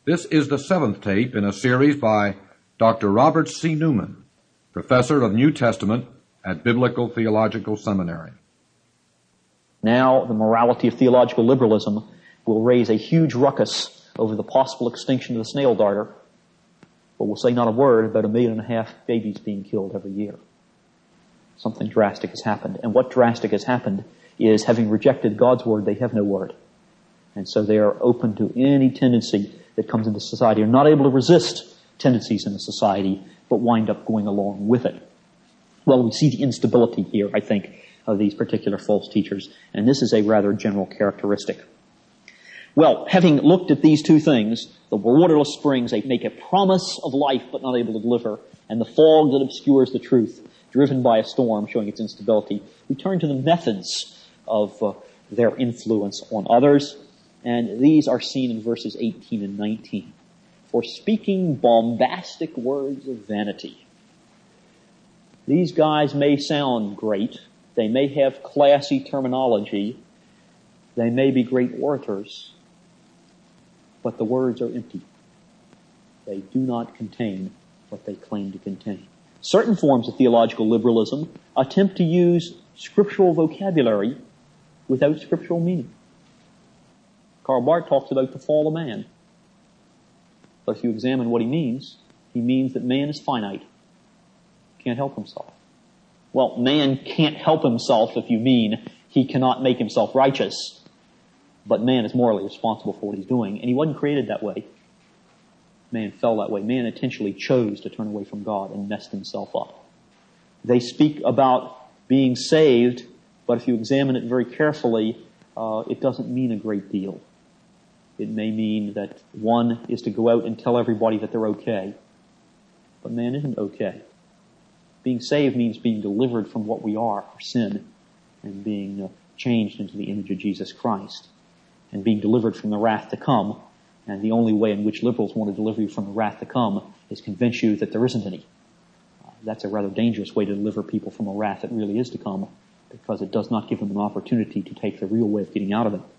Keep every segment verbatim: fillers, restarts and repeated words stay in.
This is the seventh tape in a series by Doctor Robert C. Newman, Professor of New Testament at Biblical Theological Seminary. Now, the morality of theological liberalism will raise a huge ruckus over the possible extinction of the snail darter, but we'll say not a word about a million and a half babies being killed every year. Something drastic has happened. And what drastic has happened is, having rejected God's word, they have no word. And so they are open to any tendency that comes into society, are not able to resist tendencies in a society, but wind up going along with it. Well, we see the instability here, I think, of these particular false teachers, and this is a rather general characteristic. Well, having looked at these two things, the waterless springs, they make a promise of life but not able to deliver, and the fog that obscures the truth, driven by a storm showing its instability, we turn to the methods of uh, their influence on others, and these are seen in verses eighteen and nineteen. For speaking bombastic words of vanity. These guys may sound great. They may have classy terminology. They may be great orators. But the words are empty. They do not contain what they claim to contain. Certain forms of theological liberalism attempt to use scriptural vocabulary without scriptural meaning. Karl Barth talks about the fall of man. But if you examine what he means, he means that man is finite, can't help himself. Well, man can't help himself if you mean he cannot make himself righteous, but man is morally responsible for what he's doing, and he wasn't created that way. Man fell that way. Man intentionally chose to turn away from God and messed himself up. They speak about being saved, but if you examine it very carefully, uh, it doesn't mean a great deal. It may mean that one is to go out and tell everybody that they're okay. But man isn't okay. Being saved means being delivered from what we are, our sin, and being uh, changed into the image of Jesus Christ, and being delivered from the wrath to come. And the only way in which liberals want to deliver you from the wrath to come is convince you that there isn't any. Uh, that's a rather dangerous way to deliver people from a wrath that really is to come, because it does not give them an opportunity to take the real way of getting out of it.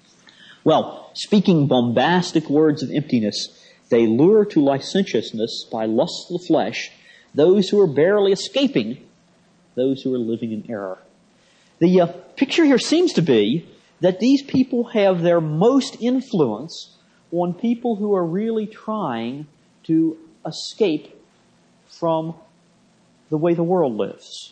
Well, speaking bombastic words of emptiness, they lure to licentiousness by lust of the flesh those who are barely escaping, those who are living in error. The uh, picture here seems to be that these people have their most influence on people who are really trying to escape from the way the world lives.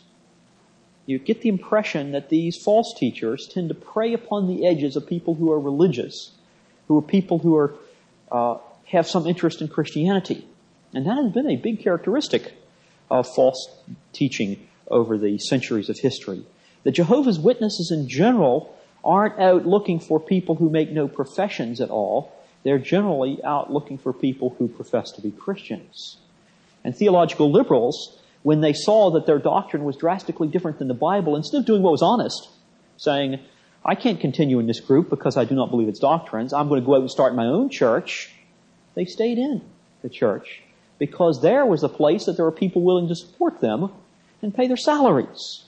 You get the impression that these false teachers tend to prey upon the edges of people who are religious, who are people who are uh, have some interest in Christianity. And that has been a big characteristic of false teaching over the centuries of history. The Jehovah's Witnesses in general aren't out looking for people who make no professions at all. They're generally out looking for people who profess to be Christians. And theological liberals, when they saw that their doctrine was drastically different than the Bible, instead of doing what was honest, saying, I can't continue in this group because I do not believe its doctrines, I'm going to go out and start my own church, they stayed in the church because there was a place that there were people willing to support them and pay their salaries,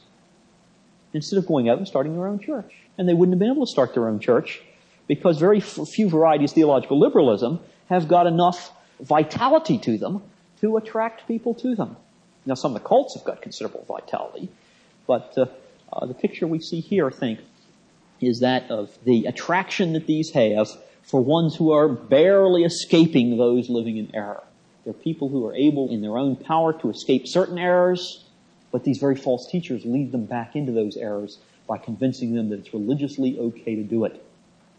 instead of going out and starting their own church. And they wouldn't have been able to start their own church because very few varieties of theological liberalism have got enough vitality to them to attract people to them. Now, some of the cults have got considerable vitality, but uh, uh, the picture we see here, I think, is that of the attraction that these have for ones who are barely escaping those living in error. They're people who are able in their own power to escape certain errors, but these very false teachers lead them back into those errors by convincing them that it's religiously okay to do it.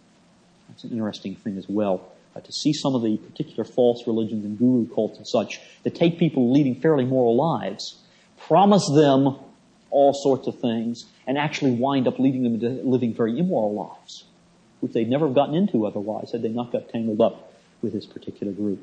That's an interesting thing as well. Uh, to see some of the particular false religions and guru cults and such that take people leading fairly moral lives, promise them all sorts of things, and actually wind up leading them into living very immoral lives, which they'd never have gotten into otherwise had they not got tangled up with this particular group.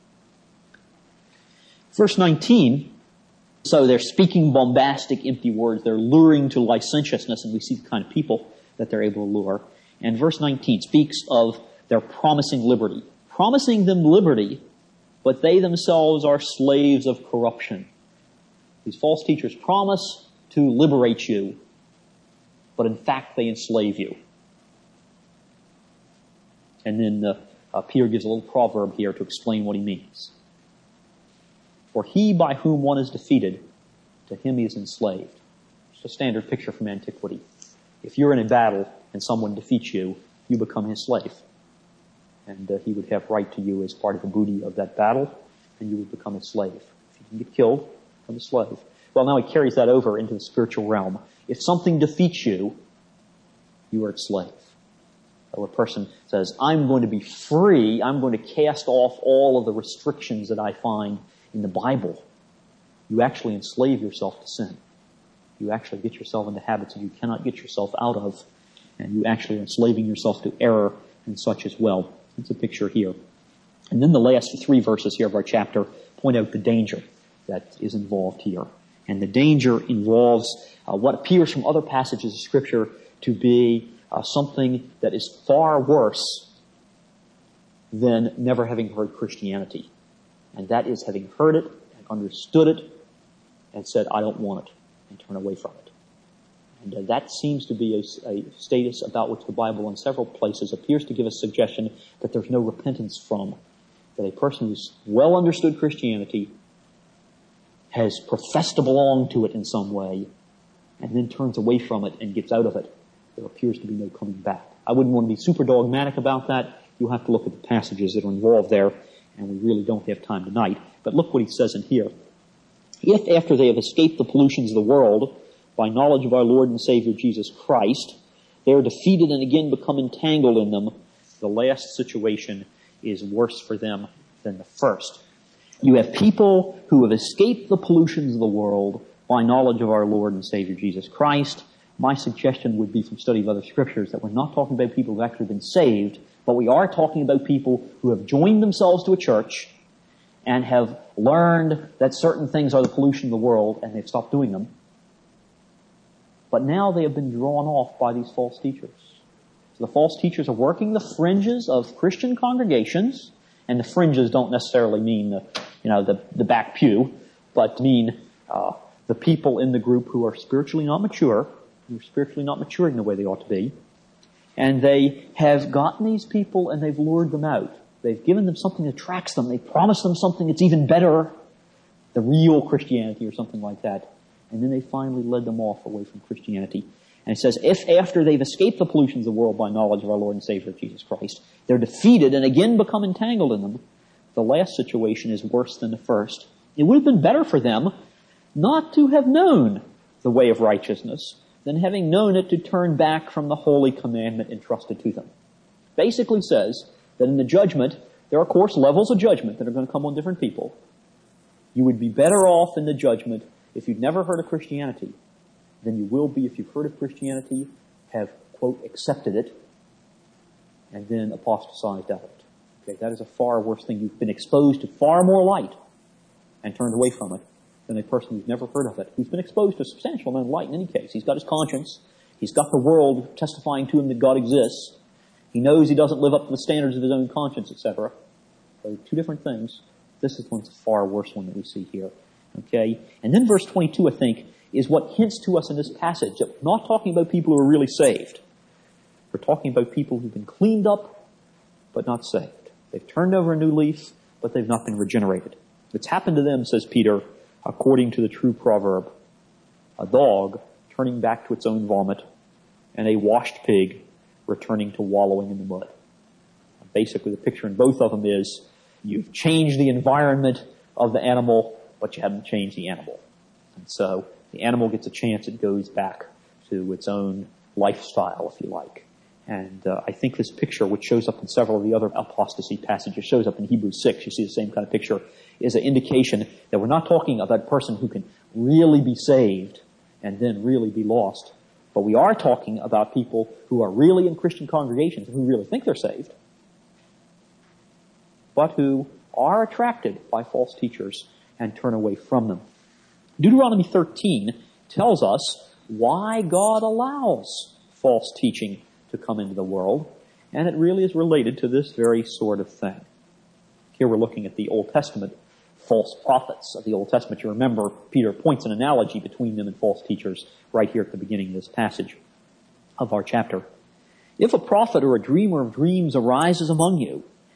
Verse nineteen, so they're speaking bombastic, empty words. They're luring to licentiousness, and we see the kind of people that they're able to lure. And verse nineteen speaks of they're promising liberty. Promising them liberty, but they themselves are slaves of corruption. These false teachers promise to liberate you, but in fact they enslave you. And then uh, uh, Peter gives a little proverb here to explain what he means. For he by whom one is defeated, to him he is enslaved. It's a standard picture from antiquity. If you're in a battle and someone defeats you, you become his slave. And uh, he would have right to you as part of the booty of that battle, and you would become a slave. If you can get killed, become a slave. Well, now he carries that over into the spiritual realm. If something defeats you, you are its slave. So a person says, I'm going to be free, I'm going to cast off all of the restrictions that I find in the Bible. You actually enslave yourself to sin. You actually get yourself into habits that you cannot get yourself out of, and you actually are enslaving yourself to error and such as well. It's a picture here. And then the last three verses here of our chapter point out the danger that is involved here. And the danger involves uh, what appears from other passages of Scripture to be uh, something that is far worse than never having heard Christianity. And that is having heard it and understood it and said, I don't want it, and turn away from it. And uh, that seems to be a, a status about which the Bible in several places appears to give a suggestion that there's no repentance from. That a person who's well understood Christianity has professed to belong to it in some way, and then turns away from it and gets out of it, there appears to be no coming back. I wouldn't want to be super dogmatic about that. You'll have to look at the passages that are involved there, and we really don't have time tonight. But look what he says in here. If after they have escaped the pollutions of the world, by knowledge of our Lord and Savior Jesus Christ, they are defeated and again become entangled in them, the last situation is worse for them than the first. You have people who have escaped the pollutions of the world by knowledge of our Lord and Savior Jesus Christ. My suggestion would be from study of other scriptures that we're not talking about people who have actually been saved, but we are talking about people who have joined themselves to a church and have learned that certain things are the pollution of the world and they've stopped doing them. But now they have been drawn off by these false teachers. So the false teachers are working the fringes of Christian congregations, and the fringes don't necessarily mean the, you know, the, the back pew, but mean uh, the people in the group who are spiritually not mature, who are spiritually not maturing the way they ought to be. And they have gotten these people and they've lured them out. They've given them something that attracts them. They've promised them something that's even better, the real Christianity or something like that. And then they finally led them off away from Christianity. And it says, if after they've escaped the pollutions of the world by knowledge of our Lord and Savior Jesus Christ, they're defeated and again become entangled in them, the last situation is worse than the first. It would have been better for them not to have known the way of righteousness than having known it to turn back from the holy commandment entrusted to them. Basically says that in the judgment, there are of course levels of judgment that are going to come on different people. You would be better off in the judgment if you'd never heard of Christianity than you will be if you've heard of Christianity, have, quote, accepted it, and then apostatized out of it. Okay, that is a far worse thing. You've been exposed to far more light and turned away from it than a person who's never heard of it, who's been exposed to a substantial amount of light in any case. He's got his conscience. He's got the world testifying to him that God exists. He knows he doesn't live up to the standards of his own conscience, et cetera. So two different things. This is one's a far worse one that we see here. Okay? And then verse twenty-two, I think, is what hints to us in this passage that we're not talking about people who are really saved. We're talking about people who've been cleaned up, but not saved. They've turned over a new leaf, but they've not been regenerated. It's happened to them, says Peter, according to the true proverb, a dog turning back to its own vomit, and a washed pig returning to wallowing in the mud. Basically, the picture in both of them is you've changed the environment of the animal, but you haven't changed the animal. And so the animal gets a chance, it goes back to its own lifestyle, if you like. And uh, I think this picture, which shows up in several of the other apostasy passages, shows up in Hebrews six, you see the same kind of picture, is an indication that we're not talking about a person who can really be saved and then really be lost. But we are talking about people who are really in Christian congregations and who really think they're saved, but who are attracted by false teachers and turn away from them. Deuteronomy thirteen tells us why God allows false teaching to come into the world, and it really is related to this very sort of thing. Here we're looking at the Old Testament false prophets of the Old Testament. You remember Peter points an analogy between them and false teachers right here at the beginning of this passage of our chapter. If a prophet or a dreamer of dreams arises among you,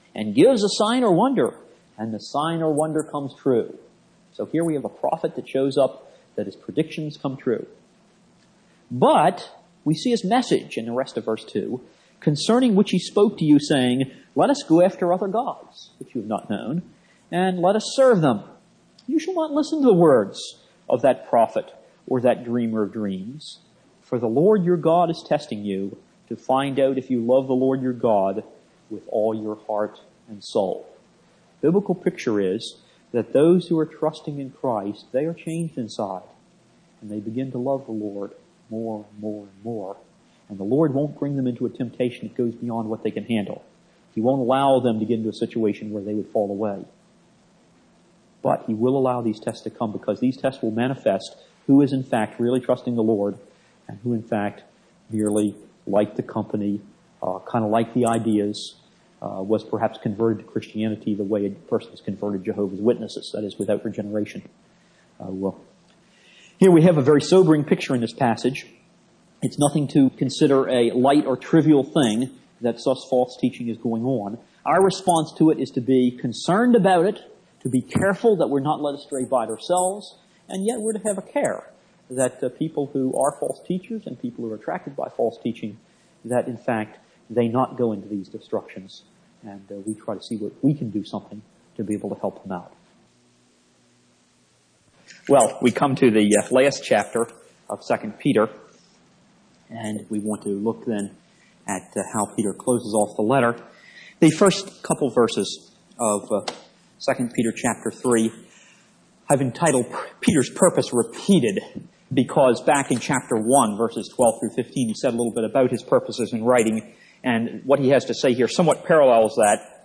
and gives a sign or wonder, and the sign or wonder comes true. So here we have a prophet that shows up that his predictions come true. But we see his message in the rest of verse two, concerning which he spoke to you, saying, let us go after other gods, which you have not known, and let us serve them. You shall not listen to the words of that prophet or that dreamer of dreams. For the Lord your God is testing you to find out if you love the Lord your God with all your heart and soul. Biblical picture is that those who are trusting in Christ, they are changed inside, and they begin to love the Lord more and more and more. And the Lord won't bring them into a temptation that goes beyond what they can handle. He won't allow them to get into a situation where they would fall away. But He will allow these tests to come, because these tests will manifest who is in fact really trusting the Lord and who in fact merely liked the company, uh, kind of liked the ideas, uh, was perhaps converted to Christianity the way a person is converted to Jehovah's Witnesses, that is, without regeneration. Uh, well, here we have a very sobering picture in this passage. It's nothing to consider a light or trivial thing that such false teaching is going on. Our response to it is to be concerned about it, to be careful that we're not led astray by it ourselves, and yet we're to have a care that uh, people who are false teachers and people who are attracted by false teaching, that in fact they not go into these destructions, and uh, we try to see what we can do something to be able to help them out. Well, we come to the uh, last chapter of Second Peter, and we want to look then at uh, how Peter closes off the letter. The first couple verses of uh, Second Peter chapter three I've entitled Peter's Purpose Repeated, because back in chapter one, verses twelve through fifteen, he said a little bit about his purposes in writing, and what he has to say here somewhat parallels that.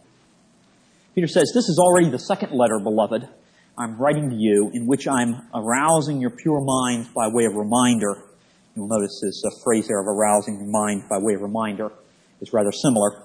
Peter says, this is already the second letter, beloved, I'm writing to you, in which I'm arousing your pure mind by way of reminder. You'll notice this uh, phrase there of arousing your mind by way of reminder is rather similar.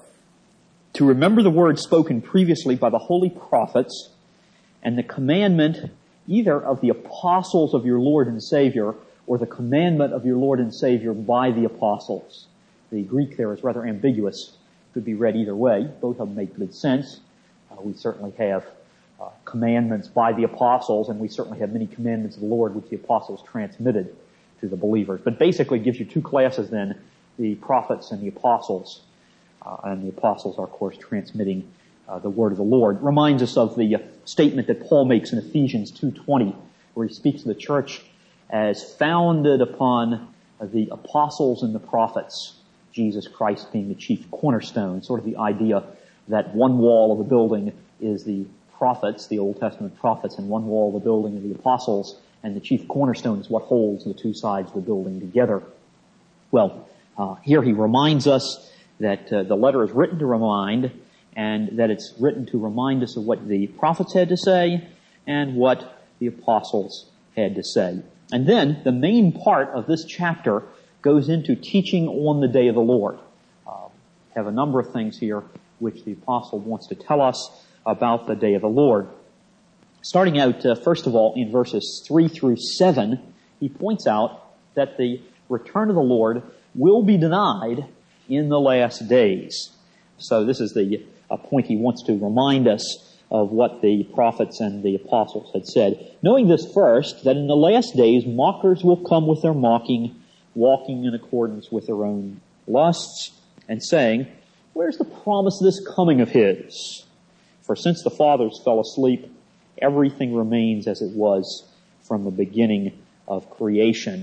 To remember the words spoken previously by the holy prophets, and the commandment either of the apostles of your Lord and Savior, or the commandment of your Lord and Savior by the apostles. The Greek there is rather ambiguous. Could be read either way. Both of them make good sense. Uh, we certainly have uh, commandments by the apostles, and we certainly have many commandments of the Lord which the apostles transmitted to the believers. But basically it gives you two classes then, the prophets and the apostles. Uh, and the apostles are, of course, transmitting uh, the word of the Lord. Reminds us of the uh, statement that Paul makes in Ephesians two twenty, where he speaks of the church as founded upon uh, the apostles and the prophets, Jesus Christ being the chief cornerstone, sort of the idea that one wall of the building is the prophets, the Old Testament prophets, and one wall of the building are the apostles, and the chief cornerstone is what holds the two sides of the building together. Well, uh, here he reminds us that uh, the letter is written to remind, and that it's written to remind us of what the prophets had to say and what the apostles had to say. And then the main part of this chapter goes into teaching on the day of the Lord. Uh, have a number of things here which the apostle wants to tell us about the day of the Lord. Starting out, uh, first of all, in verses three through seven, he points out that the return of the Lord will be denied in the last days. So this is the a point he wants to remind us of what the prophets and the apostles had said. Knowing this first, that in the last days mockers will come with their mocking, walking in accordance with their own lusts, and saying, where's the promise of this coming of his? For since the fathers fell asleep, everything remains as it was from the beginning of creation.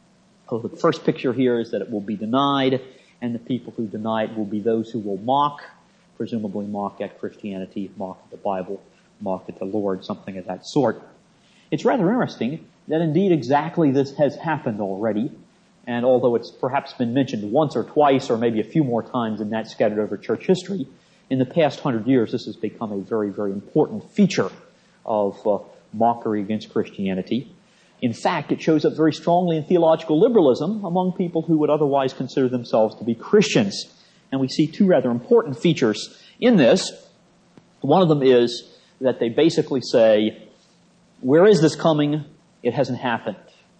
So the first picture here is that it will be denied, and the people who deny it will be those who will mock, presumably mock at Christianity, mock at the Bible, mock at the Lord, something of that sort. It's rather interesting that indeed exactly this has happened already, and although it's perhaps been mentioned once or twice or maybe a few more times than that scattered over church history, in the past hundred years this has become a very, very important feature of uh, mockery against Christianity. In fact, it shows up very strongly in theological liberalism among people who would otherwise consider themselves to be Christians. And we see two rather important features in this. One of them is that they basically say, where is this coming? It hasn't happened.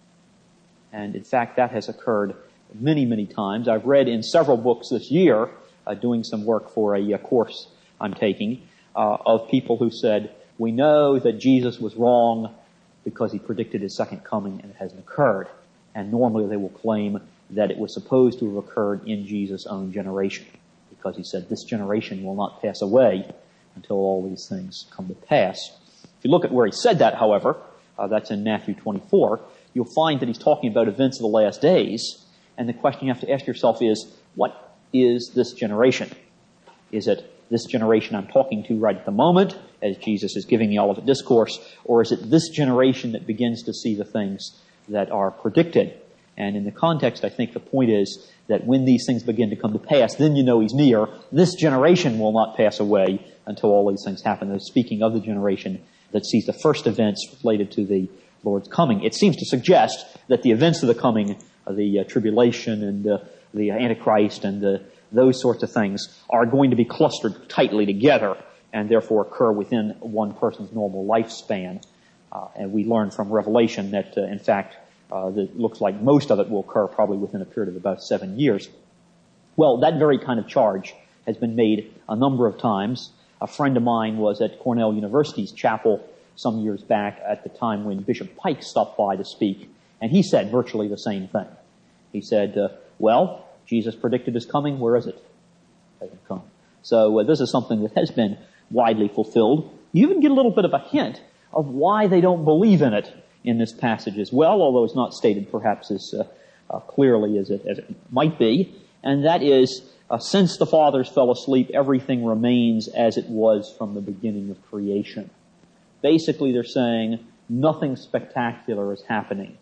And in fact, that has occurred many, many times. I've read in several books this year, uh, doing some work for a, a course I'm taking, uh, of people who said, we know that Jesus was wrong because he predicted his second coming and it hasn't occurred. And normally they will claim that it was supposed to have occurred in Jesus' own generation, because he said this generation will not pass away until all these things come to pass. If you look at where he said that, however, uh, that's in Matthew twenty-four, you'll find that he's talking about events of the last days, and the question you have to ask yourself is, what is this generation? Is it this generation I'm talking to right at the moment, as Jesus is giving the Olivet Discourse, or is it this generation that begins to see the things that are predicted? And in the context, I think the point is that when these things begin to come to pass, then you know he's near. This generation will not pass away until all these things happen. They're speaking of the generation that sees the first events related to the Lord's coming. It seems to suggest that the events of the coming, uh, the uh, tribulation and uh, the Antichrist and uh, those sorts of things, are going to be clustered tightly together and therefore occur within one person's normal lifespan. Uh, and we learn from Revelation that, uh, in fact, uh, it looks like most of it will occur probably within a period of about seven years. Well, that very kind of charge has been made a number of times. A friend of mine was at Cornell University's chapel some years back at the time when Bishop Pike stopped by to speak, and he said virtually the same thing. He said, uh, well, Jesus predicted his coming, where is it? It hasn't come. So uh, this is something that has been widely fulfilled. You even get a little bit of a hint of why they don't believe in it in this passage as well, although it's not stated perhaps as uh, uh, clearly as it, as it might be. And that is, uh, since the fathers fell asleep, everything remains as it was from the beginning of creation. Basically, they're saying nothing spectacular is happening.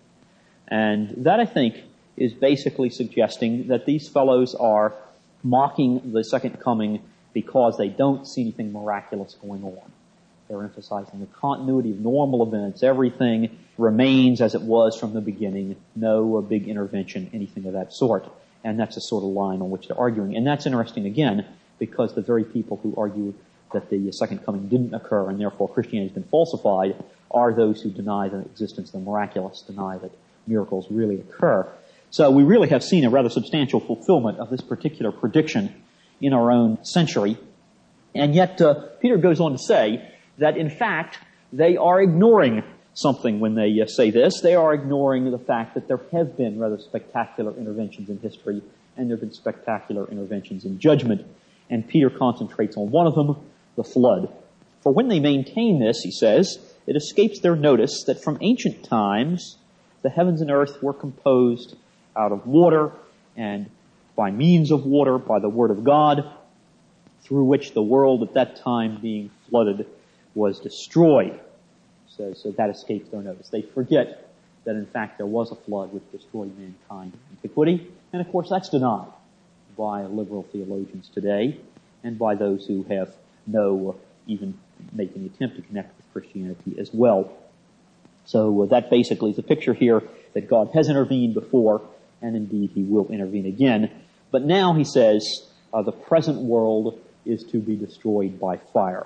And that, I think, is basically suggesting that these fellows are mocking the second coming because they don't see anything miraculous going on. They're emphasizing the continuity of normal events. Everything remains as it was from the beginning. No uh, big intervention, anything of that sort. And that's the sort of line on which they're arguing. And that's interesting, again, because the very people who argue that the second coming didn't occur and therefore Christianity has been falsified are those who deny the existence of the miraculous, deny that miracles really occur. So we really have seen a rather substantial fulfillment of this particular prediction in our own century. And yet uh, Peter goes on to say that, in fact, they are ignoring something when they uh, say this. They are ignoring the fact that there have been rather spectacular interventions in history, and there have been spectacular interventions in judgment. And Peter concentrates on one of them, the flood. For when they maintain this, he says, it escapes their notice that from ancient times the heavens and earth were composed out of water, and by means of water, by the word of God, through which the world at that time being flooded was destroyed. So, so that escapes their notice. They forget that in fact there was a flood which destroyed mankind in antiquity, and of course that's denied by liberal theologians today and by those who have no, uh, even make any attempt to connect with Christianity as well. So uh, that basically is the picture here that God has intervened before, and indeed he will intervene again. But now he says uh, the present world is to be destroyed by fire.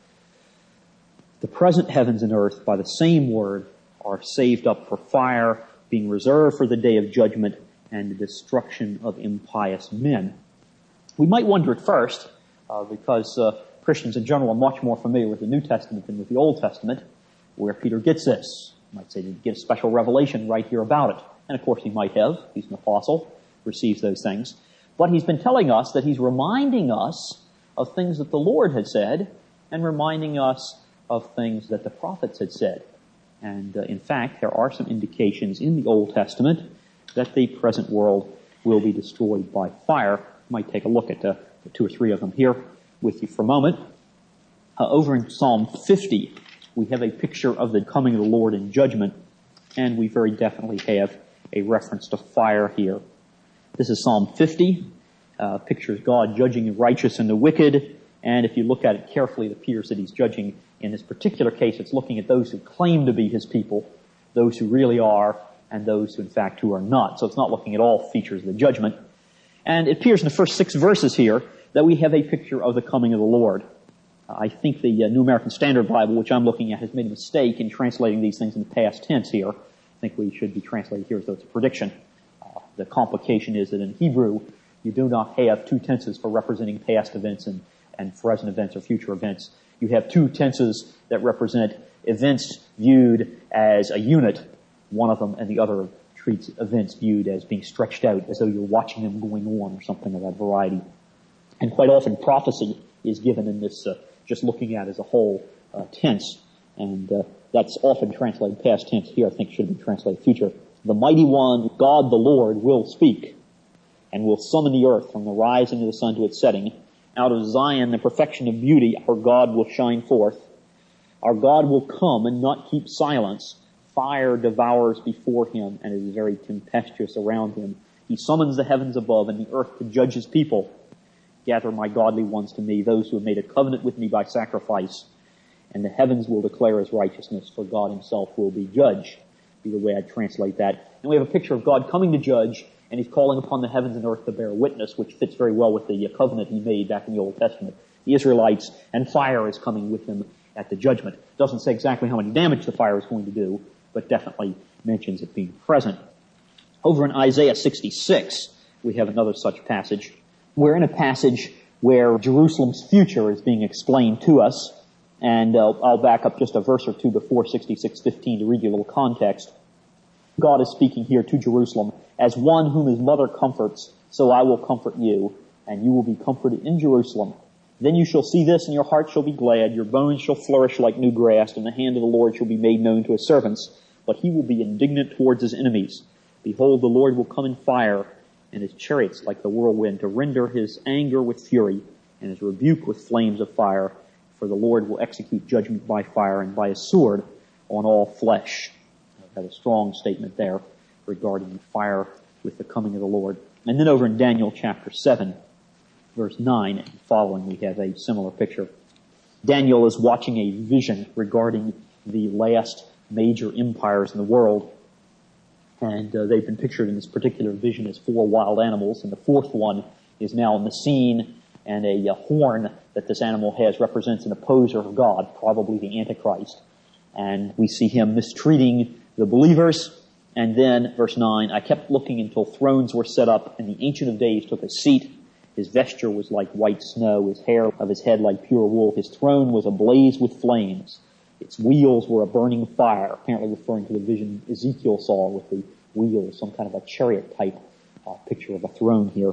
The present heavens and earth, by the same word, are saved up for fire, being reserved for the day of judgment and the destruction of impious men. We might wonder at first, uh, because uh, Christians in general are much more familiar with the New Testament than with the Old Testament, where Peter gets this. You might say, did he get a special revelation right here about it? And of course he might have. He's an apostle, receives those things. But he's been telling us that he's reminding us of things that the Lord had said and reminding us of things that the prophets had said. And uh, in fact, there are some indications in the Old Testament that the present world will be destroyed by fire. You might take a look at uh, two or three of them here with you for a moment. Uh, over in Psalm fifty, we have a picture of the coming of the Lord in judgment, and we very definitely have a reference to fire here. This is Psalm fifty, uh, pictures God judging the righteous and the wicked, and if you look at it carefully, it appears that he's judging. In this particular case, it's looking at those who claim to be his people, those who really are, and those who, in fact, who are not. So it's not looking at all features of the judgment. And it appears in the first six verses here that we have a picture of the coming of the Lord. Uh, I think the uh, New American Standard Bible, which I'm looking at, has made a mistake in translating these things in the past tense here. I think we should be translated here as though it's a prediction. Uh, the complication is that in Hebrew, you do not have two tenses for representing past events and and present events or future events. You have two tenses that represent events viewed as a unit, one of them, and the other treats events viewed as being stretched out, as though you're watching them going on or something of that variety. And quite often prophecy is given in this uh, just looking at as a whole uh, tense, and uh, that's often translated past tense. Here I think should be translated future. The mighty one, God the Lord, will speak and will summon the earth from the rising of the sun to its setting. Out of Zion, the perfection of beauty, our God will shine forth. Our God will come and not keep silence. Fire devours before him and is very tempestuous around him. He summons the heavens above and the earth to judge his people. Gather my godly ones to me, those who have made a covenant with me by sacrifice. And the heavens will declare his righteousness, for God himself will be judge. Be the way I translate that. And we have a picture of God coming to judge, and he's calling upon the heavens and earth to bear witness, which fits very well with the covenant he made back in the Old Testament. The Israelites, and fire is coming with him at the judgment. Doesn't say exactly how much damage the fire is going to do, but definitely mentions it being present. Over in Isaiah sixty-six, we have another such passage. We're in a passage where Jerusalem's future is being explained to us, and uh, I'll back up just a verse or two before sixty-six fifteen to read you a little context. God is speaking here to Jerusalem, as one whom his mother comforts, so I will comfort you, and you will be comforted in Jerusalem. Then you shall see this, and your heart shall be glad, your bones shall flourish like new grass, and the hand of the Lord shall be made known to his servants, but he will be indignant towards his enemies. Behold, the Lord will come in fire, and his chariots like the whirlwind, to render his anger with fury, and his rebuke with flames of fire. For the Lord will execute judgment by fire and by a sword on all flesh. I have a strong statement there regarding the fire with the coming of the Lord. And then over in Daniel chapter seven, verse nine and following, we have a similar picture. Daniel is watching a vision regarding the last major empires in the world. And uh, they've been pictured in this particular vision as four wild animals, and the fourth one is now on the scene, and a, a horn that this animal has represents an opposer of God, probably the Antichrist. And we see him mistreating the believers. And then, verse nine, I kept looking until thrones were set up, and the Ancient of Days took a seat. His vesture was like white snow, his hair of his head like pure wool. His throne was ablaze with flames. Its wheels were a burning fire, apparently referring to the vision Ezekiel saw with the wheels, some kind of a chariot type uh, picture of a throne here.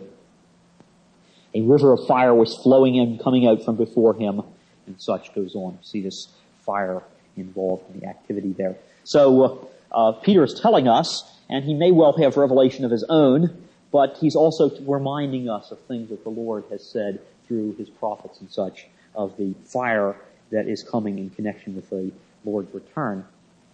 A river of fire was flowing in, coming out from before him, and such goes on. See this fire involved in the activity there. So uh, uh, Peter is telling us, and he may well have revelation of his own, but he's also reminding us of things that the Lord has said through his prophets and such, of the fire that is coming in connection with the Lord's return.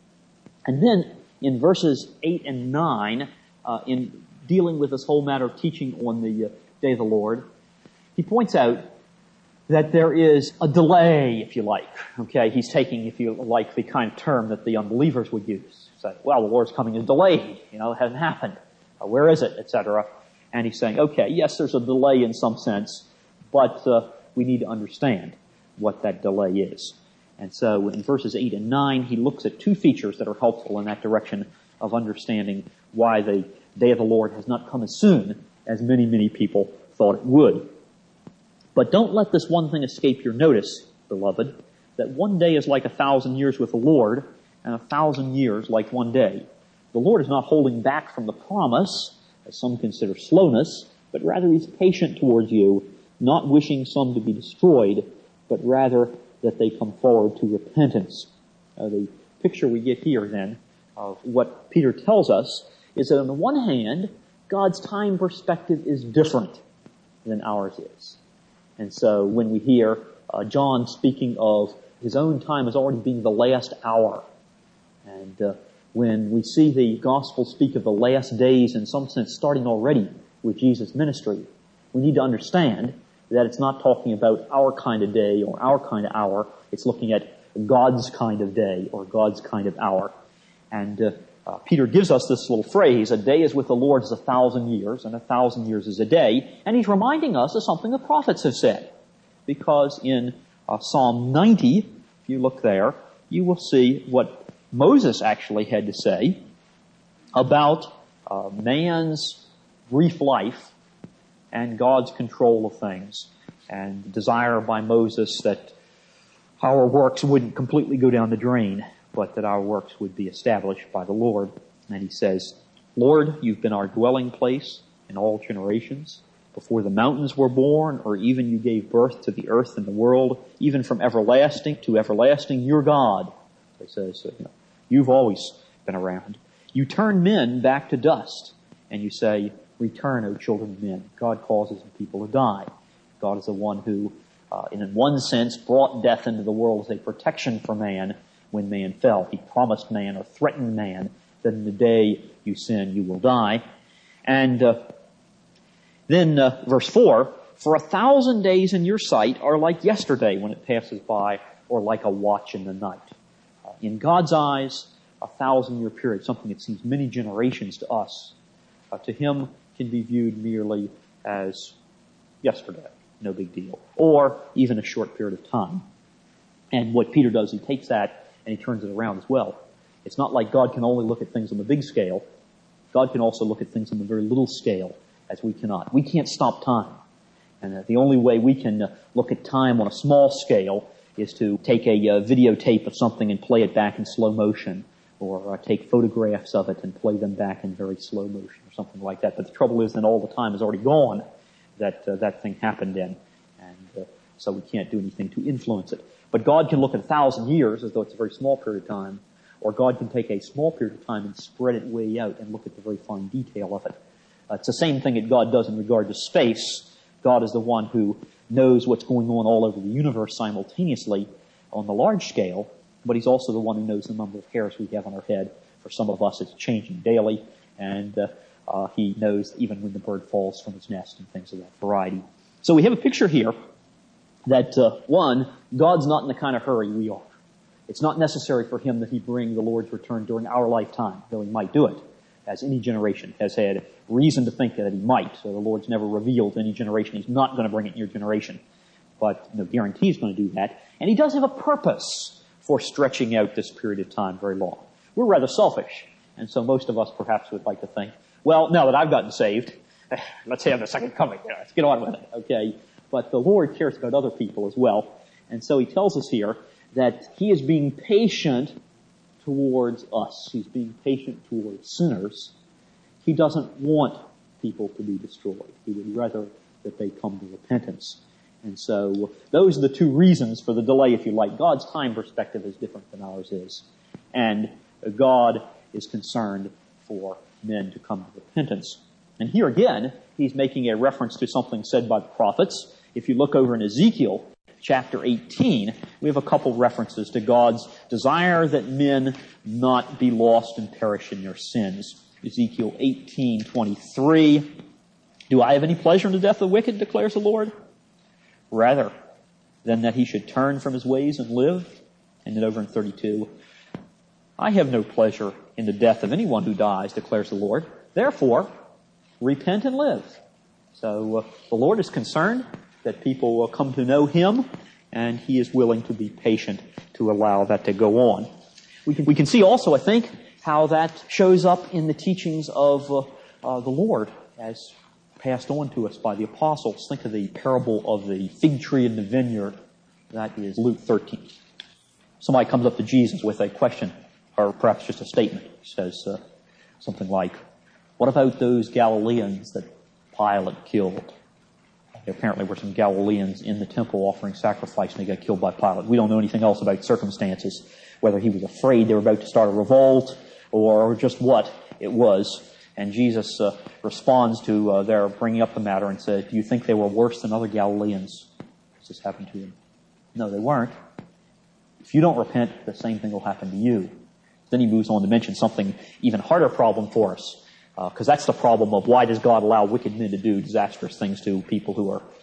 And then in verses eight and nine, uh, in dealing with this whole matter of teaching on the uh, day of the Lord, he points out that there is a delay, if you like. Okay, he's taking, if you like, the kind of term that the unbelievers would use. Say, well, the Lord's coming is delayed. You know, it hasn't happened. Uh, where is it, et cetera. And he's saying, okay, yes, there's a delay in some sense, but uh, we need to understand what that delay is. And so in verses eight and nine, he looks at two features that are helpful in that direction of understanding why the day of the Lord has not come as soon as many, many people thought it would. But don't let this one thing escape your notice, beloved, that one day is like a thousand years with the Lord, and a thousand years like one day. The Lord is not holding back from the promise, as some consider slowness, but rather he's patient towards you, not wishing some to be destroyed, but rather that they come forward to repentance. Uh, the picture we get here then of what Peter tells us is that on the one hand, God's time perspective is different than ours is. And so when we hear uh, John speaking of his own time as already being the last hour, and uh, when we see the gospel speak of the last days in some sense starting already with Jesus' ministry, we need to understand that it's not talking about our kind of day or our kind of hour. It's looking at God's kind of day or God's kind of hour. And uh, uh, Peter gives us this little phrase, a day is with the Lord as a thousand years, and a thousand years is a day. And he's reminding us of something the prophets have said. Because in uh, Psalm ninety, if you look there, you will see what Moses actually had to say about uh, man's brief life and God's control of things. and desire by Moses that our works wouldn't completely go down the drain, but that our works would be established by the Lord. And he says, Lord, you've been our dwelling place in all generations. Before the mountains were born, or even you gave birth to the earth and the world, even from everlasting to everlasting, you're God. He says, you know, you've always been around. You turn men back to dust, and you say, return, O children of men. God causes people to die. God is the one who, uh, in one sense, brought death into the world as a protection for man when man fell. He promised man or threatened man that in the day you sin, you will die. And uh, then uh, verse four, for a thousand days in your sight are like yesterday when it passes by, or like a watch in the night. Uh, in God's eyes, a thousand-year period, something that seems many generations to us, uh, to him can be viewed merely as yesterday, no big deal, or even a short period of time. And what Peter does, he takes that and he turns it around as well. It's not like God can only look at things on the big scale. God can also look at things on the very little scale, as we cannot. We can't stop time. And uh, the only way we can uh, look at time on a small scale is to take a uh, videotape of something and play it back in slow motion, or uh, take photographs of it and play them back in very slow motion, or something like that. But the trouble is that all the time is already gone that uh, that thing happened in, and uh, so we can't do anything to influence it. But God can look at a thousand years as though it's a very small period of time, or God can take a small period of time and spread it way out and look at the very fine detail of it. Uh, it's the same thing that God does in regard to space. God is the one who knows what's going on all over the universe simultaneously on the large scale, but he's also the one who knows the number of hairs we have on our head. For some of us, it's changing daily, and uh, uh, he knows even when the bird falls from its nest and things of that variety. So we have a picture here that, uh, one, God's not in the kind of hurry we are. It's not necessary for him that he bring the Lord's return during our lifetime, though he might do it, as any generation has had reason to think that he might. So the Lord's never revealed to any generation he's not going to bring it in your generation. But no guarantee he's going to do that. And he does have a purpose for stretching out this period of time very long. We're rather selfish, and so most of us perhaps would like to think, well, now that I've gotten saved, let's have the second coming. Let's get on with it, okay? But the Lord cares about other people as well. And so he tells us here that he is being patient towards us. He's being patient towards sinners. He doesn't want people to be destroyed. He would rather that they come to repentance. And so those are the two reasons for the delay, if you like. God's time perspective is different than ours is. And God is concerned for men to come to repentance. And here again, he's making a reference to something said by the prophets. If you look over in Ezekiel chapter eighteen, we have a couple references to God's desire that men not be lost and perish in their sins. Ezekiel eighteen twenty-three. Do I have any pleasure in the death of the wicked, declares the Lord? Rather than that he should turn from his ways and live. And then over in thirty-two, I have no pleasure in the death of anyone who dies, declares the Lord. Therefore, repent and live. So uh, the Lord is concerned that people will come to know him, and he is willing to be patient to allow that to go on. We can, we can see also, I think, how that shows up in the teachings of uh, uh, the Lord as passed on to us by the apostles. Think of the parable of the fig tree in the vineyard. That is Luke thirteen. Somebody comes up to Jesus with a question, or perhaps just a statement. He says uh, something like, what about those Galileans that Pilate killed? There apparently were some Galileans in the temple offering sacrifice, and they got killed by Pilate. We don't know anything else about circumstances, whether he was afraid they were about to start a revolt, or just what it was. And Jesus uh, responds to uh, their bringing up the matter and says, do you think they were worse than other Galileans? Does this happen to them? No, they weren't. If you don't repent, the same thing will happen to you. Then he moves on to mention something even harder problem for us. Because uh, that's the problem of why does God allow wicked men to do disastrous things to people who are,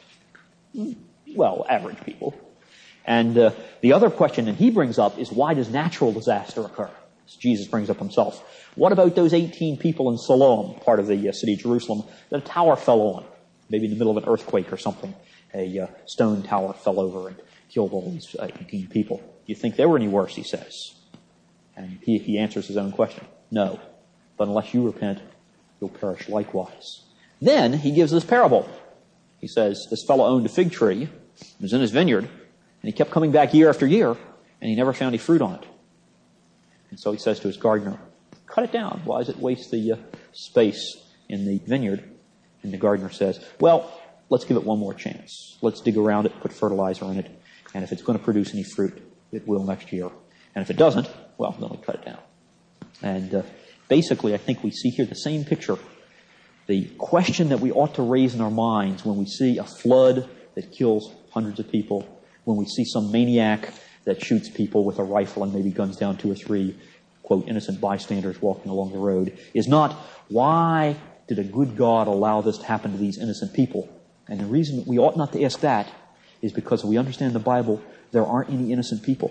well, average people. And uh, the other question that he brings up is why does natural disaster occur? As Jesus brings up himself. What about those eighteen people in Siloam, part of the uh, city of Jerusalem, that a tower fell on? Maybe in the middle of an earthquake or something. A uh, stone tower fell over and killed all these uh, eighteen people. Do you think they were any worse, he says? And he, he answers his own question. No. But unless you repent, you'll perish likewise. Then he gives this parable. He says, this fellow owned a fig tree, it was in his vineyard, and he kept coming back year after year, and he never found any fruit on it. And so he says to his gardener, cut it down. Why does it waste the uh, space in the vineyard? And the gardener says, well, let's give it one more chance. Let's dig around it, put fertilizer in it, and if it's going to produce any fruit, it will next year. And if it doesn't, well, then we cut it down. And uh, basically, I think we see here the same picture. The question that we ought to raise in our minds when we see a flood that kills hundreds of people, when we see some maniac that shoots people with a rifle and maybe guns down two or three, quote, innocent bystanders walking along the road, is not, why did a good God allow this to happen to these innocent people? And the reason we ought not to ask that is because if we understand the Bible, there aren't any innocent people.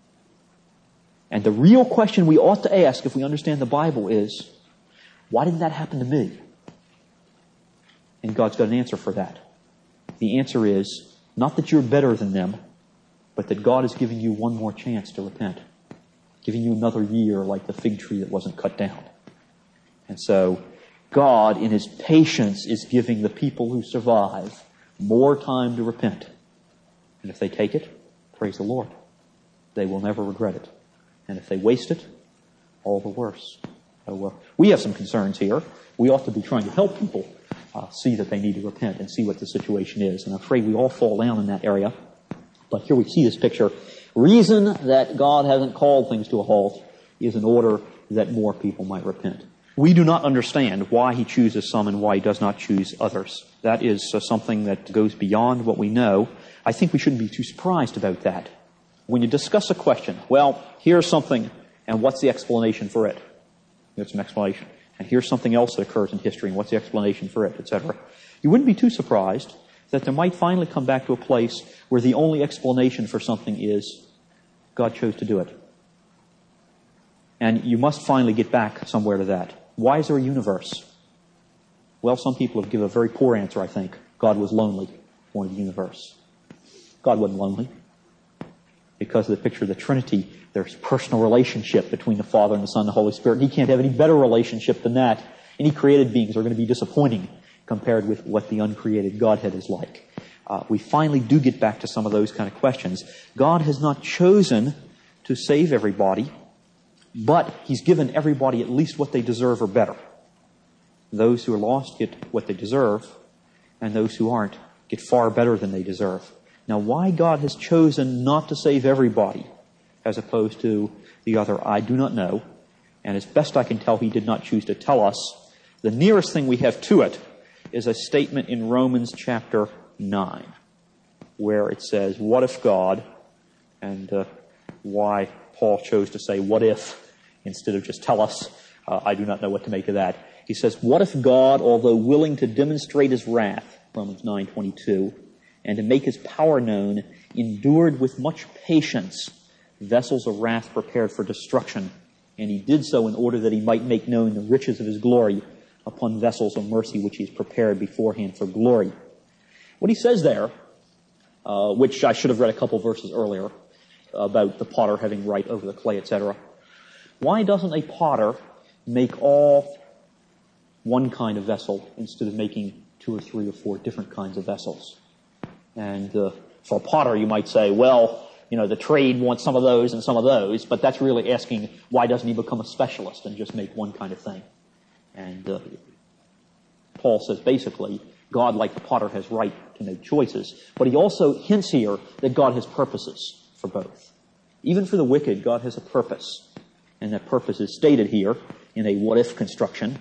And the real question we ought to ask if we understand the Bible is, why didn't that happen to me? And God's got an answer for that. The answer is, not that you're better than them, but that God is giving you one more chance to repent. Giving you another year like the fig tree that wasn't cut down. And so, God, in His patience, is giving the people who survive more time to repent. And if they take it, praise the Lord. They will never regret it. And if they waste it, all the worse. So, uh, we have some concerns here. We ought to be trying to help people uh, see that they need to repent and see what the situation is. And I'm afraid we all fall down in that area. But here we see this picture. Reason that God hasn't called things to a halt is in order that more people might repent. We do not understand why He chooses some and why He does not choose others. That is uh, something that goes beyond what we know. I think we shouldn't be too surprised about that. When you discuss a question, well, here's something, and what's the explanation for it? There's some explanation. And here's something else that occurs in history, and what's the explanation for it, et cetera. You wouldn't be too surprised that there might finally come back to a place where the only explanation for something is God chose to do it. And you must finally get back somewhere to that. Why is there a universe? Well, some people have given a very poor answer, I think. God was lonely, wanted the universe. God wasn't lonely. Because of the picture of the Trinity, there's personal relationship between the Father and the Son and the Holy Spirit. And He can't have any better relationship than that. Any created beings are going to be disappointing compared with what the uncreated Godhead is like. Uh, we finally do get back to some of those kind of questions. God has not chosen to save everybody, but He's given everybody at least what they deserve or better. Those who are lost get what they deserve, and those who aren't get far better than they deserve. Now, why God has chosen not to save everybody as opposed to the other, I do not know. And as best I can tell, He did not choose to tell us. The nearest thing we have to it is a statement in Romans chapter nine, where it says, what if God, and uh, why Paul chose to say, what if, instead of just tell us, uh, I do not know what to make of that. He says, what if God, although willing to demonstrate His wrath, Romans nine twenty-two, and to make His power known, endured with much patience vessels of wrath prepared for destruction, and He did so in order that He might make known the riches of His glory upon vessels of mercy which He has prepared beforehand for glory. What he says there, uh, which I should have read a couple verses earlier, about the potter having right over the clay, et cetera. Why doesn't a potter make all one kind of vessel instead of making two or three or four different kinds of vessels? And uh, for a potter, you might say, well, you know, the trade wants some of those and some of those, but that's really asking, why doesn't he become a specialist and just make one kind of thing? And uh, Paul says basically, God, like the potter, has right to make choices, but he also hints here that God has purposes for both. Even for the wicked, God has a purpose, and that purpose is stated here in a what-if construction.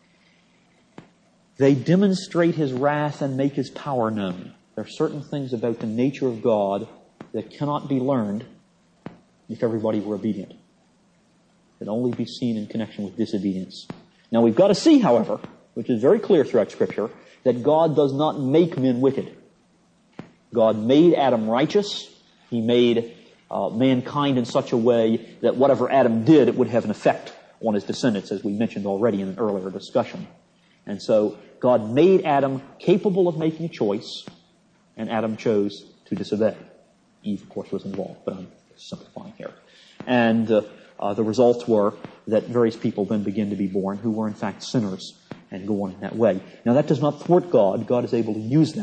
They demonstrate His wrath and make His power known. There are certain things about the nature of God that cannot be learned if everybody were obedient. It can only be seen in connection with disobedience. Now we've got to see, however, which is very clear throughout Scripture, that God does not make men wicked. God made Adam righteous. He made uh, mankind in such a way that whatever Adam did, it would have an effect on his descendants, as we mentioned already in an earlier discussion. And so God made Adam capable of making a choice, and Adam chose to disobey. Eve, of course, was involved, but I'm simplifying here. And uh, uh, the results were that various people then begin to be born who were in fact sinners and go on in that way. Now that does not thwart God. God is able to use that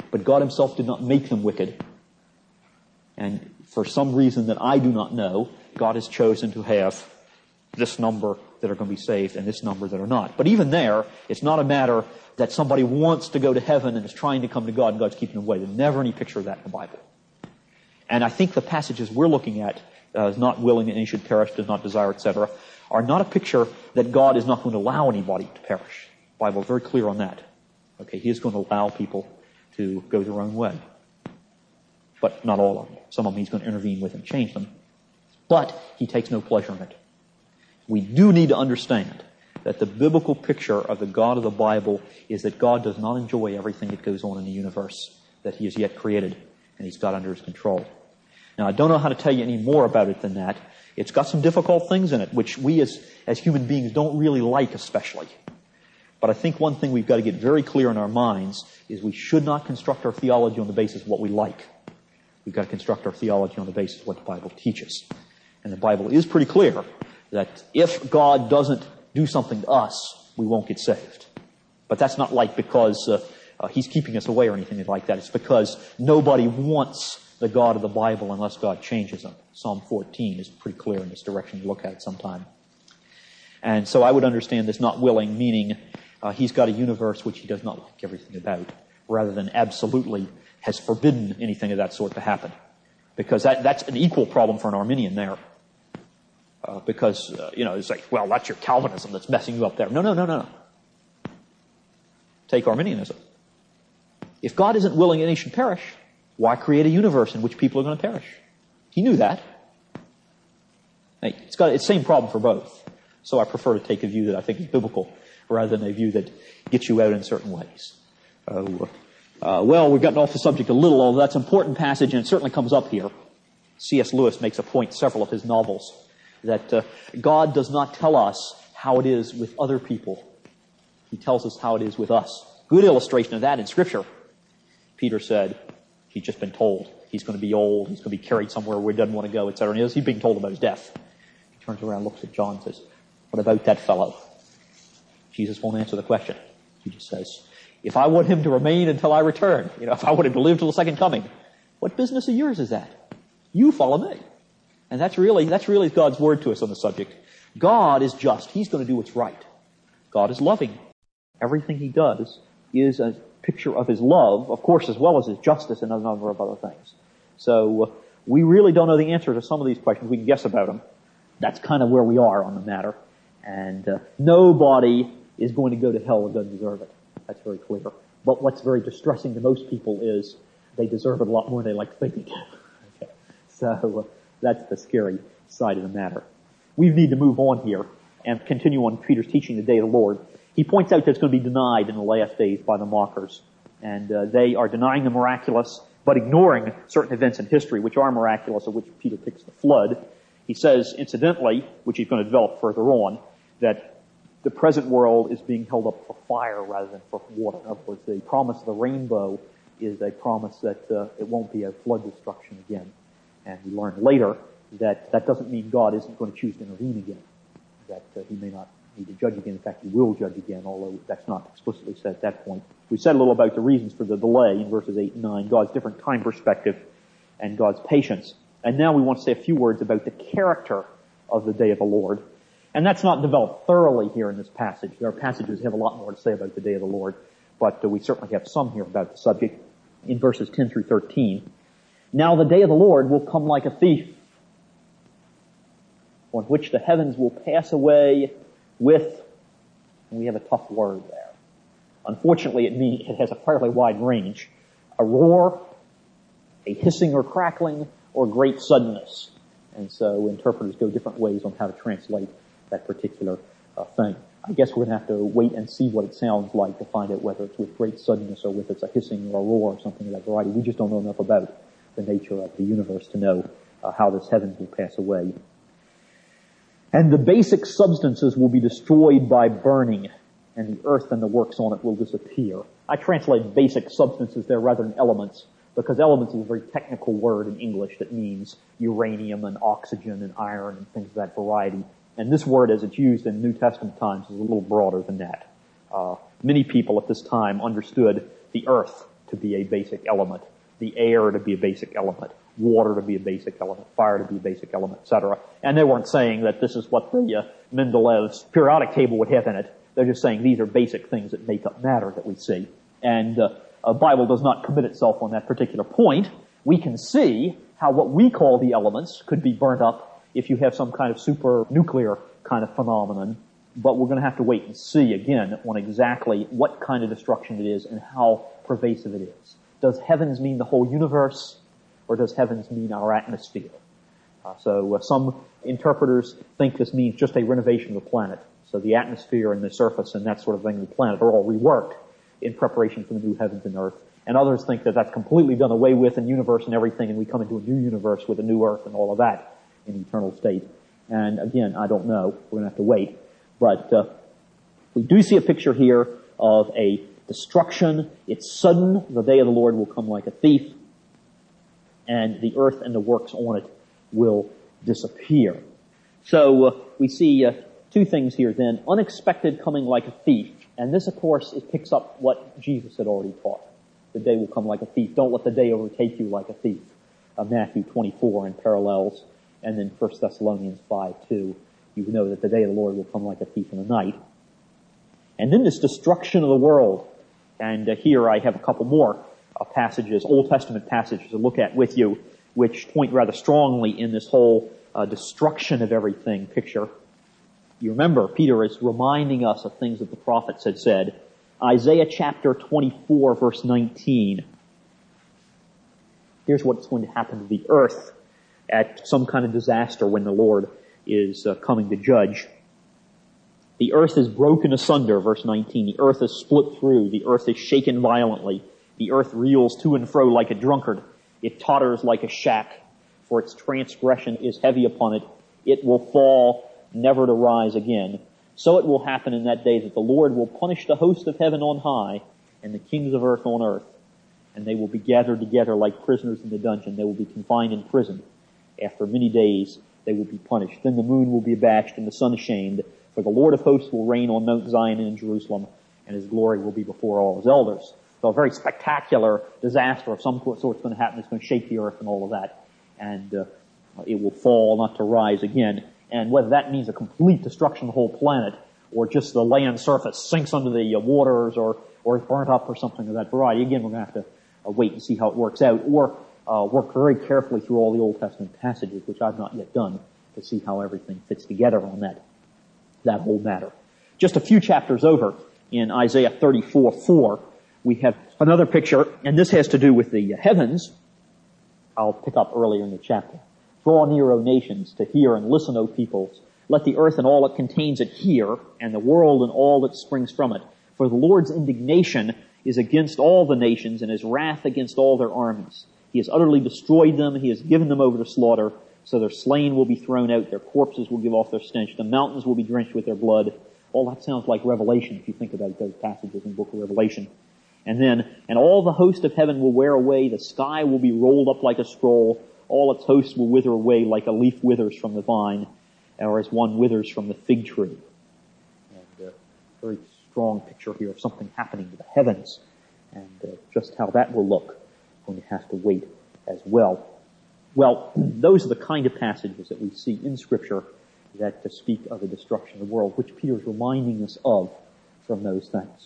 But God himself did not make them wicked. And for some reason that I do not know, God has chosen to have this number that are going to be saved and this number that are not. But even there, it's not a matter that somebody wants to go to heaven and is trying to come to God and God's keeping them away. There's never any picture of that in the Bible. And I think the passages we're looking at, uh, is not willing that any should perish, does not desire, et cetera, are not a picture that God is not going to allow anybody to perish. The Bible is very clear on that. Okay, he is going to allow people to go their own way. But not all of them. Some of them he's going to intervene with and change them. But he takes no pleasure in it. We do need to understand that the biblical picture of the God of the Bible is that God does not enjoy everything that goes on in the universe that he has yet created and he's got under his control. Now, I don't know how to tell you any more about it than that. It's got some difficult things in it, which we as, as human beings don't really like especially. But I think one thing we've got to get very clear in our minds is we should not construct our theology on the basis of what we like. We've got to construct our theology on the basis of what the Bible teaches. And the Bible is pretty clear that if God doesn't do something to us, we won't get saved. But that's not like because uh, uh, he's keeping us away or anything like that. It's because nobody wants the God of the Bible unless God changes them. Psalm fourteen is pretty clear in this direction. You look at it sometime. And so I would understand this not willing, meaning uh, he's got a universe which he does not like everything about, rather than absolutely has forbidden anything of that sort to happen. Because that, that's an equal problem for an Arminian there. Uh, because, uh, you know, it's like, well, that's your Calvinism that's messing you up there. No, no, no, no. Take Arminianism. If God isn't willing any should perish, why create a universe in which people are going to perish? He knew that. Hey, it's got it's the same problem for both. So I prefer to take a view that I think is biblical rather than a view that gets you out in certain ways. Uh, uh, well, we've gotten off the subject a little, although that's an important passage, and it certainly comes up here. C S Lewis makes a point in several of his novels that uh, God does not tell us how it is with other people. He tells us how it is with us. Good illustration of that in Scripture. Peter said, he's just been told he's going to be old, he's going to be carried somewhere where he doesn't want to go, et cetera. And he's being told about his death. He turns around, looks at John, and says, what about that fellow? Jesus won't answer the question. He just says, if I want him to remain until I return, you know, if I want him to live till the second coming, what business of yours is that? You follow me. And that's really, that's really God's word to us on the subject. God is just. He's going to do what's right. God is loving. Everything he does is a picture of his love, of course, as well as his justice and a number of other things. So uh, we really don't know the answer to some of these questions. We can guess about them. That's kind of where we are on the matter. And uh, nobody is going to go to hell and doesn't deserve it. That's very clear. But what's very distressing to most people is they deserve it a lot more than they like to think they do. Okay. So uh, that's the scary side of the matter. We need to move on here and continue on Peter's teaching the day of the Lord. He points out that it's going to be denied in the last days by the mockers. And uh, they are denying the miraculous, but ignoring certain events in history which are miraculous, of which Peter picks the flood. He says, incidentally, which he's going to develop further on, that the present world is being held up for fire rather than for water. In other words, the promise of the rainbow is a promise that uh, it won't be a flood destruction again. And we learn later that that doesn't mean God isn't going to choose to intervene again, that uh, he may not need to judge again. In fact, he will judge again, although that's not explicitly said at that point. We said a little about the reasons for the delay in verses eight and nine, God's different time perspective and God's patience. And now we want to say a few words about the character of the day of the Lord. And that's not developed thoroughly here in this passage. There are passages that have a lot more to say about the day of the Lord, but uh, we certainly have some here about the subject in verses ten through thirteen. Now the day of the Lord will come like a thief, on which the heavens will pass away with, and we have a tough word there. Unfortunately, it means it has a fairly wide range. A roar, a hissing or crackling, or great suddenness. And so interpreters go different ways on how to translate that particular uh, thing. I guess we're going to have to wait and see what it sounds like to find out whether it's with great suddenness or whether it's a hissing or a roar or something of that variety. We just don't know enough about the nature of the universe to know uh, how this heavens will pass away. And the basic substances will be destroyed by burning, and the earth and the works on it will disappear. I translate basic substances there rather than elements, because elements is a very technical word in English that means uranium and oxygen and iron and things of that variety. And this word, as it's used in New Testament times, is a little broader than that. Uh, many people at this time understood the earth to be a basic element, the air to be a basic element, water to be a basic element, fire to be a basic element, et cetera. And they weren't saying that this is what the uh, Mendeleev's periodic table would have in it. They're just saying these are basic things that make up matter that we see. And uh, a Bible does not commit itself on that particular point. We can see how what we call the elements could be burnt up if you have some kind of super nuclear kind of phenomenon. But we're going to have to wait and see again on exactly what kind of destruction it is and how pervasive it is. Does heavens mean the whole universe, or does heavens mean our atmosphere? Uh, so uh, some interpreters think this means just a renovation of the planet. So the atmosphere and the surface and that sort of thing of the planet are all reworked in preparation for the new heavens and earth. And others think that that's completely done away with in universe and everything, and we come into a new universe with a new earth and all of that in eternal state. And again, I don't know. We're going to have to wait. But uh, we do see a picture here of a destruction. It's sudden. The day of the Lord will come like a thief, and the earth and the works on it will disappear. So uh, we see uh, two things here then. Unexpected coming like a thief. And this, of course, it picks up what Jesus had already taught. The day will come like a thief. Don't let the day overtake you like a thief. Uh, Matthew twenty-four and parallels. And then First Thessalonians five two. You know that the day of the Lord will come like a thief in the night. And then this destruction of the world. And uh, here I have a couple more uh, passages, Old Testament passages to look at with you, which point rather strongly in this whole uh, destruction of everything picture. You remember, Peter is reminding us of things that the prophets had said. Isaiah chapter twenty-four, verse nineteen. Here's what's going to happen to the earth at some kind of disaster when the Lord is uh, coming to judge. The earth is broken asunder, verse nineteen. The earth is split through. The earth is shaken violently. The earth reels to and fro like a drunkard. It totters like a shack, for its transgression is heavy upon it. It will fall, never to rise again. So it will happen in that day that the Lord will punish the host of heaven on high and the kings of earth on earth. And they will be gathered together like prisoners in the dungeon. They will be confined in prison. After many days, they will be punished. Then the moon will be abashed and the sun ashamed. For the Lord of hosts will reign on Mount Zion and in Jerusalem, and his glory will be before all his elders. So a very spectacular disaster of some sort is going to happen. It's going to shake the earth and all of that. And uh, it will fall, not to rise again. And whether that means a complete destruction of the whole planet, or just the land surface sinks under the uh, waters, or or is burnt up, or something of that variety, again, we're going to have to uh, wait and see how it works out, or uh, work very carefully through all the Old Testament passages, which I've not yet done, to see how everything fits together on that, that whole matter. Just a few chapters over, in Isaiah thirty-four four, we have another picture, and this has to do with the heavens. I'll pick up earlier in the chapter. Draw near, O nations, to hear, and listen, O peoples. Let the earth and all that contains it hear, and the world and all that springs from it. For the Lord's indignation is against all the nations, and his wrath against all their armies. He has utterly destroyed them. He has given them over to slaughter. So their slain will be thrown out. Their corpses will give off their stench. The mountains will be drenched with their blood. All that sounds like Revelation, if you think about those passages in the book of Revelation. And then, and all the host of heaven will wear away. The sky will be rolled up like a scroll. All its hosts will wither away like a leaf withers from the vine, or as one withers from the fig tree. And a very strong picture here of something happening to the heavens, and uh, just how that will look. We're going to have to wait as well. Well, those are the kind of passages that we see in Scripture that to speak of the destruction of the world, which Peter is reminding us of from those things.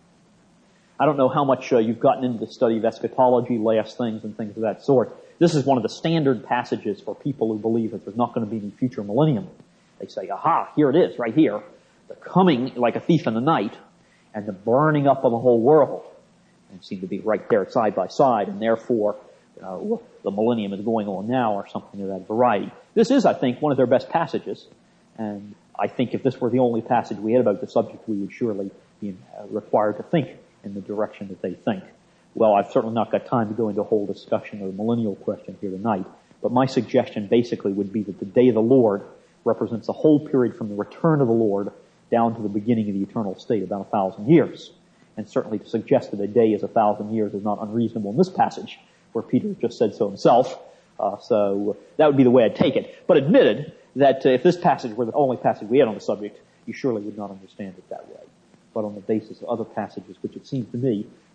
I don't know how much uh, you've gotten into the study of eschatology, last things, and things of that sort. This is one of the standard passages for people who believe that there's not going to be any future millennium. They say, aha, here it is, right here. The coming like a thief in the night, and the burning up of the whole world. And seem to be right there side by side, and therefore uh, the millennium is going on now, or something of that variety. This is, I think, one of their best passages, and I think if this were the only passage we had about the subject, we would surely be uh, required to think in the direction that they think. Well, I've certainly not got time to go into a whole discussion of the millennial question here tonight, but my suggestion basically would be that the day of the Lord represents a whole period from the return of the Lord down to the beginning of the eternal state, about a thousand years. And certainly to suggest that a day is a thousand years is not unreasonable in this passage, where Peter just said so himself. Uh, so that would be the way I'd take it. But admitted that uh, if this passage were the only passage we had on the subject, you surely would not understand it that way. But on the basis of other passages, which it seems to me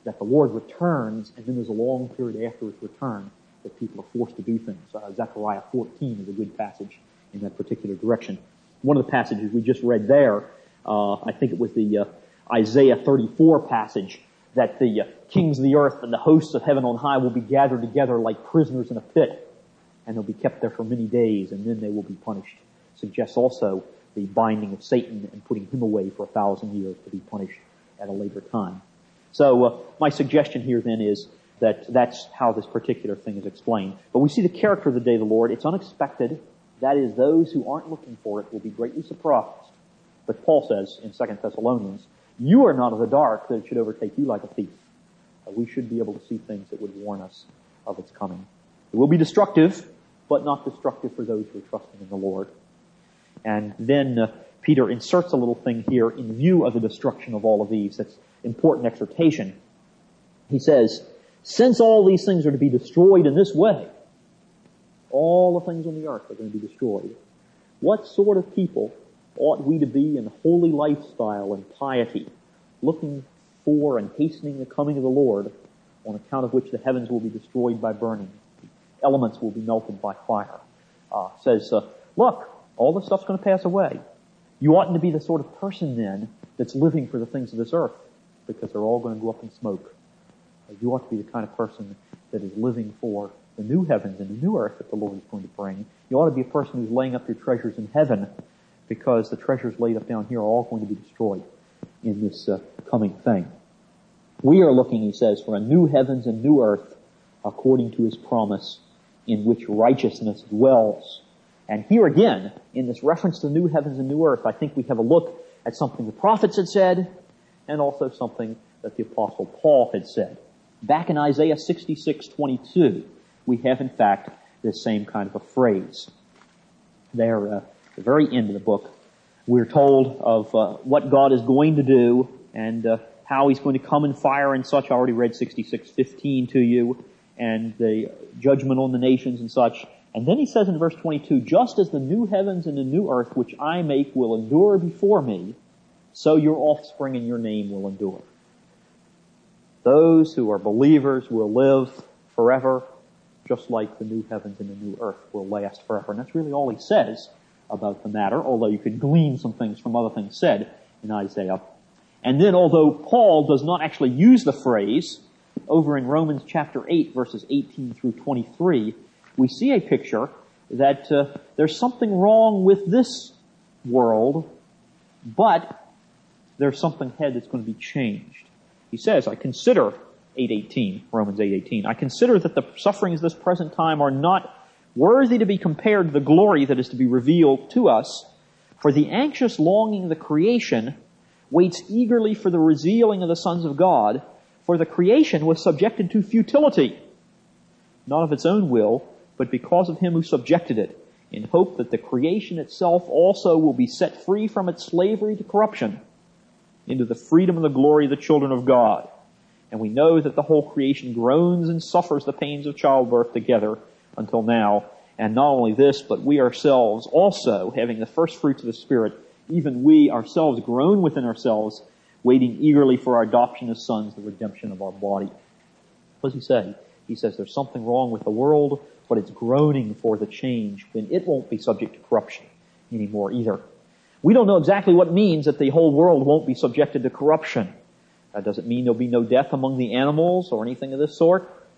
that the Lord returns, and then there's a long period after his return that people are forced to do things. Uh, Zechariah fourteen is a good passage in that particular direction. One of the passages we just read there, uh, I think it was the uh, Isaiah thirty-four passage, that the uh, kings of the earth and the hosts of heaven on high will be gathered together like prisoners in a pit, and they'll be kept there for many days, and then they will be punished. Suggests also the binding of Satan and putting him away for a thousand years to be punished at a later time. So uh, my suggestion here then is that that's how this particular thing is explained. But we see the character of the day of the Lord. It's unexpected. That is, those who aren't looking for it will be greatly surprised. But Paul says in Second Thessalonians, you are not of the dark that it should overtake you like a thief. Uh, we should be able to see things that would warn us of its coming. It will be destructive, but not destructive for those who are trusting in the Lord. And then uh, Peter inserts a little thing here in view of the destruction of all of these. That's important exhortation. He says, since all these things are to be destroyed in this way, all the things on the earth are going to be destroyed, what sort of people ought we to be in holy lifestyle and piety, looking for and hastening the coming of the Lord, on account of which the heavens will be destroyed by burning, the elements will be melted by fire. Uh, says, uh, look, all this stuff's going to pass away. You oughtn't to be the sort of person then that's living for the things of this earth, because they're all going to go up in smoke. You ought to be the kind of person that is living for the new heavens and the new earth that the Lord is going to bring. You ought to be a person who's laying up your treasures in heaven, because the treasures laid up down here are all going to be destroyed in this uh, coming thing. We are looking, he says, for a new heavens and new earth according to his promise, in which righteousness dwells. And here again, in this reference to new heavens and new earth, I think we have a look at something the prophets had said, and also something that the Apostle Paul had said. Back in Isaiah sixty-six twenty-two, we have in fact this same kind of a phrase. There, uh, at the very end of the book, we're told of uh, what God is going to do, and uh, how he's going to come in fire and such. I already read sixty-six fifteen to you, and the judgment on the nations and such. And then he says in verse twenty-two, just as the new heavens and the new earth which I make will endure before me, so your offspring and your name will endure. Those who are believers will live forever, just like the new heavens and the new earth will last forever. And that's really all he says about the matter, although you could glean some things from other things said in Isaiah. And then, although Paul does not actually use the phrase, over in Romans chapter eight, verses eighteen through twenty-three, we see a picture that uh, there's something wrong with this world, but there's something ahead that's going to be changed. He says, I consider, eight eighteen, Romans eight eighteen, I consider that the sufferings of this present time are not worthy to be compared to the glory that is to be revealed to us, for the anxious longing of the creation waits eagerly for the revealing of the sons of God, for the creation was subjected to futility, not of its own will, but because of him who subjected it, in hope that the creation itself also will be set free from its slavery to corruption into the freedom and the glory of the children of God. And we know that the whole creation groans and suffers the pains of childbirth together until now. And not only this, but we ourselves also, having the first fruits of the Spirit, even we ourselves groan within ourselves, waiting eagerly for our adoption as sons, the redemption of our body. What does he say? He says there's something wrong with the world, but it's groaning for the change when it won't be subject to corruption anymore either. We don't know exactly what it means that the whole world won't be subjected to corruption. That doesn't mean there'll be no death among the animals or anything of this sort.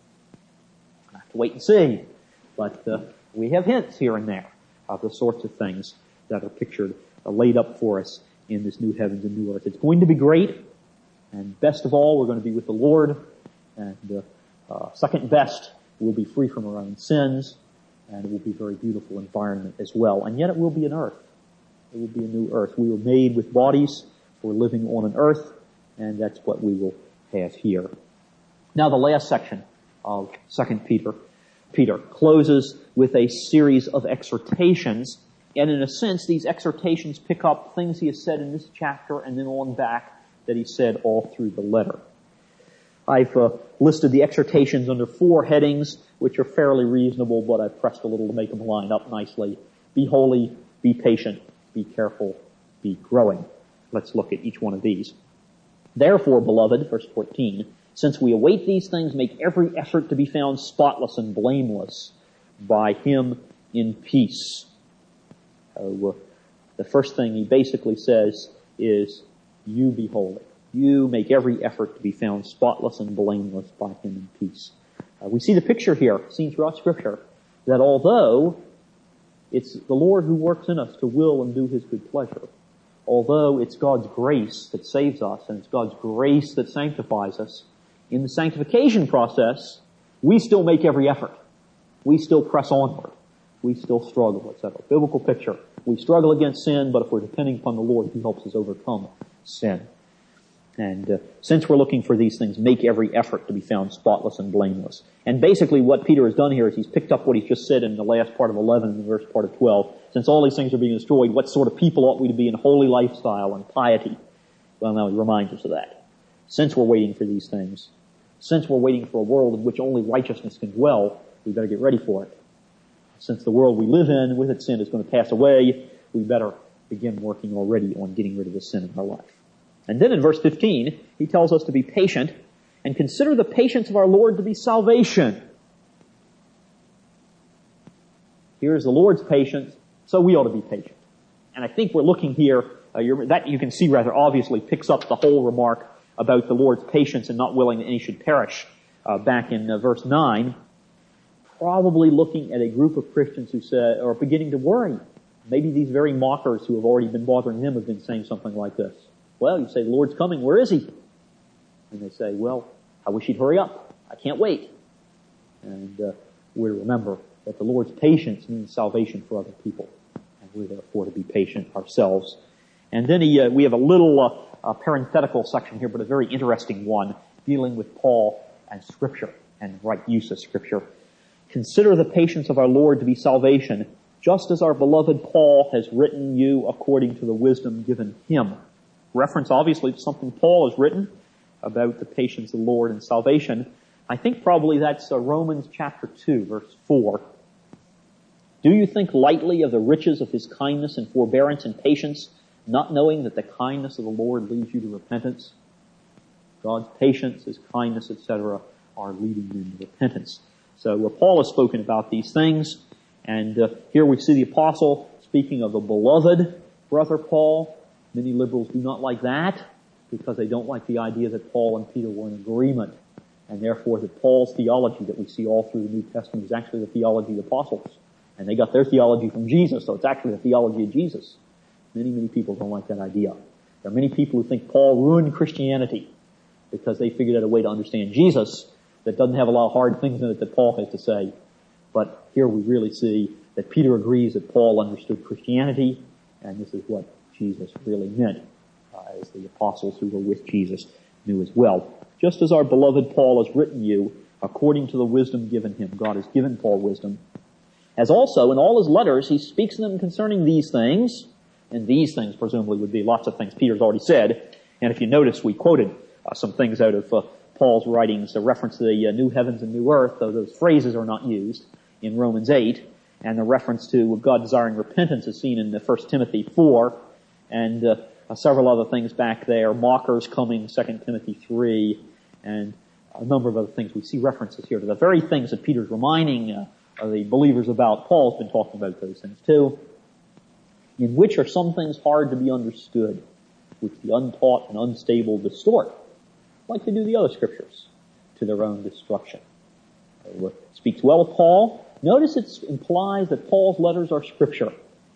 We'll have to wait and see. But uh, we have hints here and there of the sorts of things that are pictured, uh, laid up for us in this new heavens and new earth. It's going to be great, and best of all, we're going to be with the Lord, and uh, uh, second best, we'll be free from our own sins, and it will be a very beautiful environment as well. And yet it will be an earth. It will be a new earth. We were made with bodies for living on an earth, and that's what we will have here. Now the last section of Second Peter, Peter closes with a series of exhortations, and in a sense these exhortations pick up things he has said in this chapter and then on back that he said all through the letter. I've uh, listed the exhortations under four headings, which are fairly reasonable, but I've pressed a little to make them line up nicely. Be holy, be patient, be careful, be growing. Let's look at each one of these. Therefore, beloved, verse fourteen, Since we await these things, make every effort to be found spotless and blameless by him in peace. Uh, the first thing he basically says is, you be holy. You make every effort to be found spotless and blameless by him in peace. Uh, we see the picture here, seen throughout Scripture, that although it's the Lord who works in us to will and do his good pleasure, although it's God's grace that saves us and it's God's grace that sanctifies us, in the sanctification process, we still make every effort. We still press onward. We still struggle, et cetera. Biblical picture. We struggle against sin, but if we're depending upon the Lord, he helps us overcome sin. And uh, since we're looking for these things, make every effort to be found spotless and blameless. And basically what Peter has done here is he's picked up what he's just said in the last part of eleven and the first part of twelve. Since all these things are being destroyed, what sort of people ought we to be in holy lifestyle and piety? Well, now he reminds us of that. Since we're waiting for these things, since we're waiting for a world in which only righteousness can dwell, we better get ready for it. Since the world we live in with its sin is going to pass away, we better begin working already on getting rid of the sin in our life. And then in verse fifteen, he tells us to be patient and consider the patience of our Lord to be salvation. Here's the Lord's patience, so we ought to be patient. And I think we're looking here, uh, you're, that you can see rather obviously picks up the whole remark about the Lord's patience and not willing that any should perish uh, back in uh, verse nine. Probably looking at a group of Christians who say, are beginning to worry. Maybe these very mockers who have already been bothering him have been saying something like this. Well, you say, the Lord's coming, where is he? And they say, well, I wish he'd hurry up. I can't wait. And uh, we remember that the Lord's patience means salvation for other people. And we're therefore to be patient ourselves. And then he, uh, we have a little uh, uh, parenthetical section here, but a very interesting one, dealing with Paul and Scripture and right use of Scripture. Consider the patience of our Lord to be salvation, just as our beloved Paul has written you according to the wisdom given him. Reference obviously to something Paul has written about the patience of the Lord and salvation. I think probably that's uh, Romans chapter two, verse four. Do you think lightly of the riches of his kindness and forbearance and patience, not knowing that the kindness of the Lord leads you to repentance? God's patience, his kindness, et cetera, are leading you to repentance. So uh, Paul has spoken about these things, and uh, here we see the apostle speaking of the beloved brother Paul. Many liberals do not like that because they don't like the idea that Paul and Peter were in agreement, and therefore that Paul's theology that we see all through the New Testament is actually the theology of the apostles. And they got their theology from Jesus, so it's actually the theology of Jesus. Many, many people don't like that idea. There are many people who think Paul ruined Christianity because they figured out a way to understand Jesus that doesn't have a lot of hard things in it that Paul has to say. But here we really see that Peter agrees that Paul understood Christianity, and this is what Jesus really meant, uh, as the apostles who were with Jesus knew as well. Just as our beloved Paul has written you, according to the wisdom given him. God has given Paul wisdom. As also, in all his letters, he speaks to them concerning these things, and these things presumably would be lots of things Peter's already said. And if you notice, we quoted uh, some things out of uh, Paul's writings, a reference to the uh, new heavens and new earth, though those phrases are not used in Romans eight, and the reference to God desiring repentance is seen in the First Timothy four, and uh, uh, several other things back there, mockers coming, Second Timothy three, and a number of other things. We see references here to the very things that Peter's reminding uh, uh, the believers about. Paul's been talking about those things too, in which are some things hard to be understood, which the untaught and unstable distort, like they do the other scriptures, to their own destruction. So, uh, speaks well of Paul. Notice it implies that Paul's letters are scripture.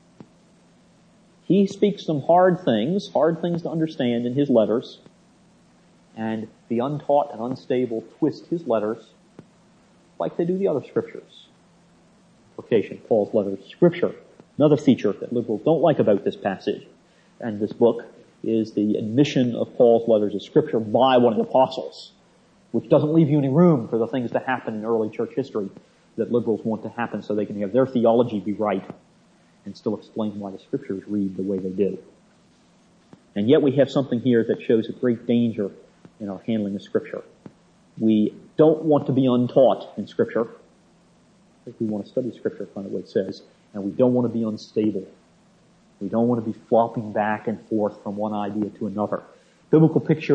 He speaks some hard things, hard things to understand in his letters, and the untaught and unstable twist his letters like they do the other scriptures. Application, Paul's letters, scripture. Another feature that liberals don't like about this passage and this book is the admission of Paul's letters as scripture by one of the apostles, which doesn't leave you any room for the things to happen in early church history that liberals want to happen so they can have their theology be right and still explain why the scriptures read the way they do. And yet we have something here that shows a great danger in our handling of scripture. We don't want to be untaught in scripture. We want to study scripture, find out what it says, and we don't want to be unstable. We don't want to be flopping back and forth from one idea to another. Biblical picture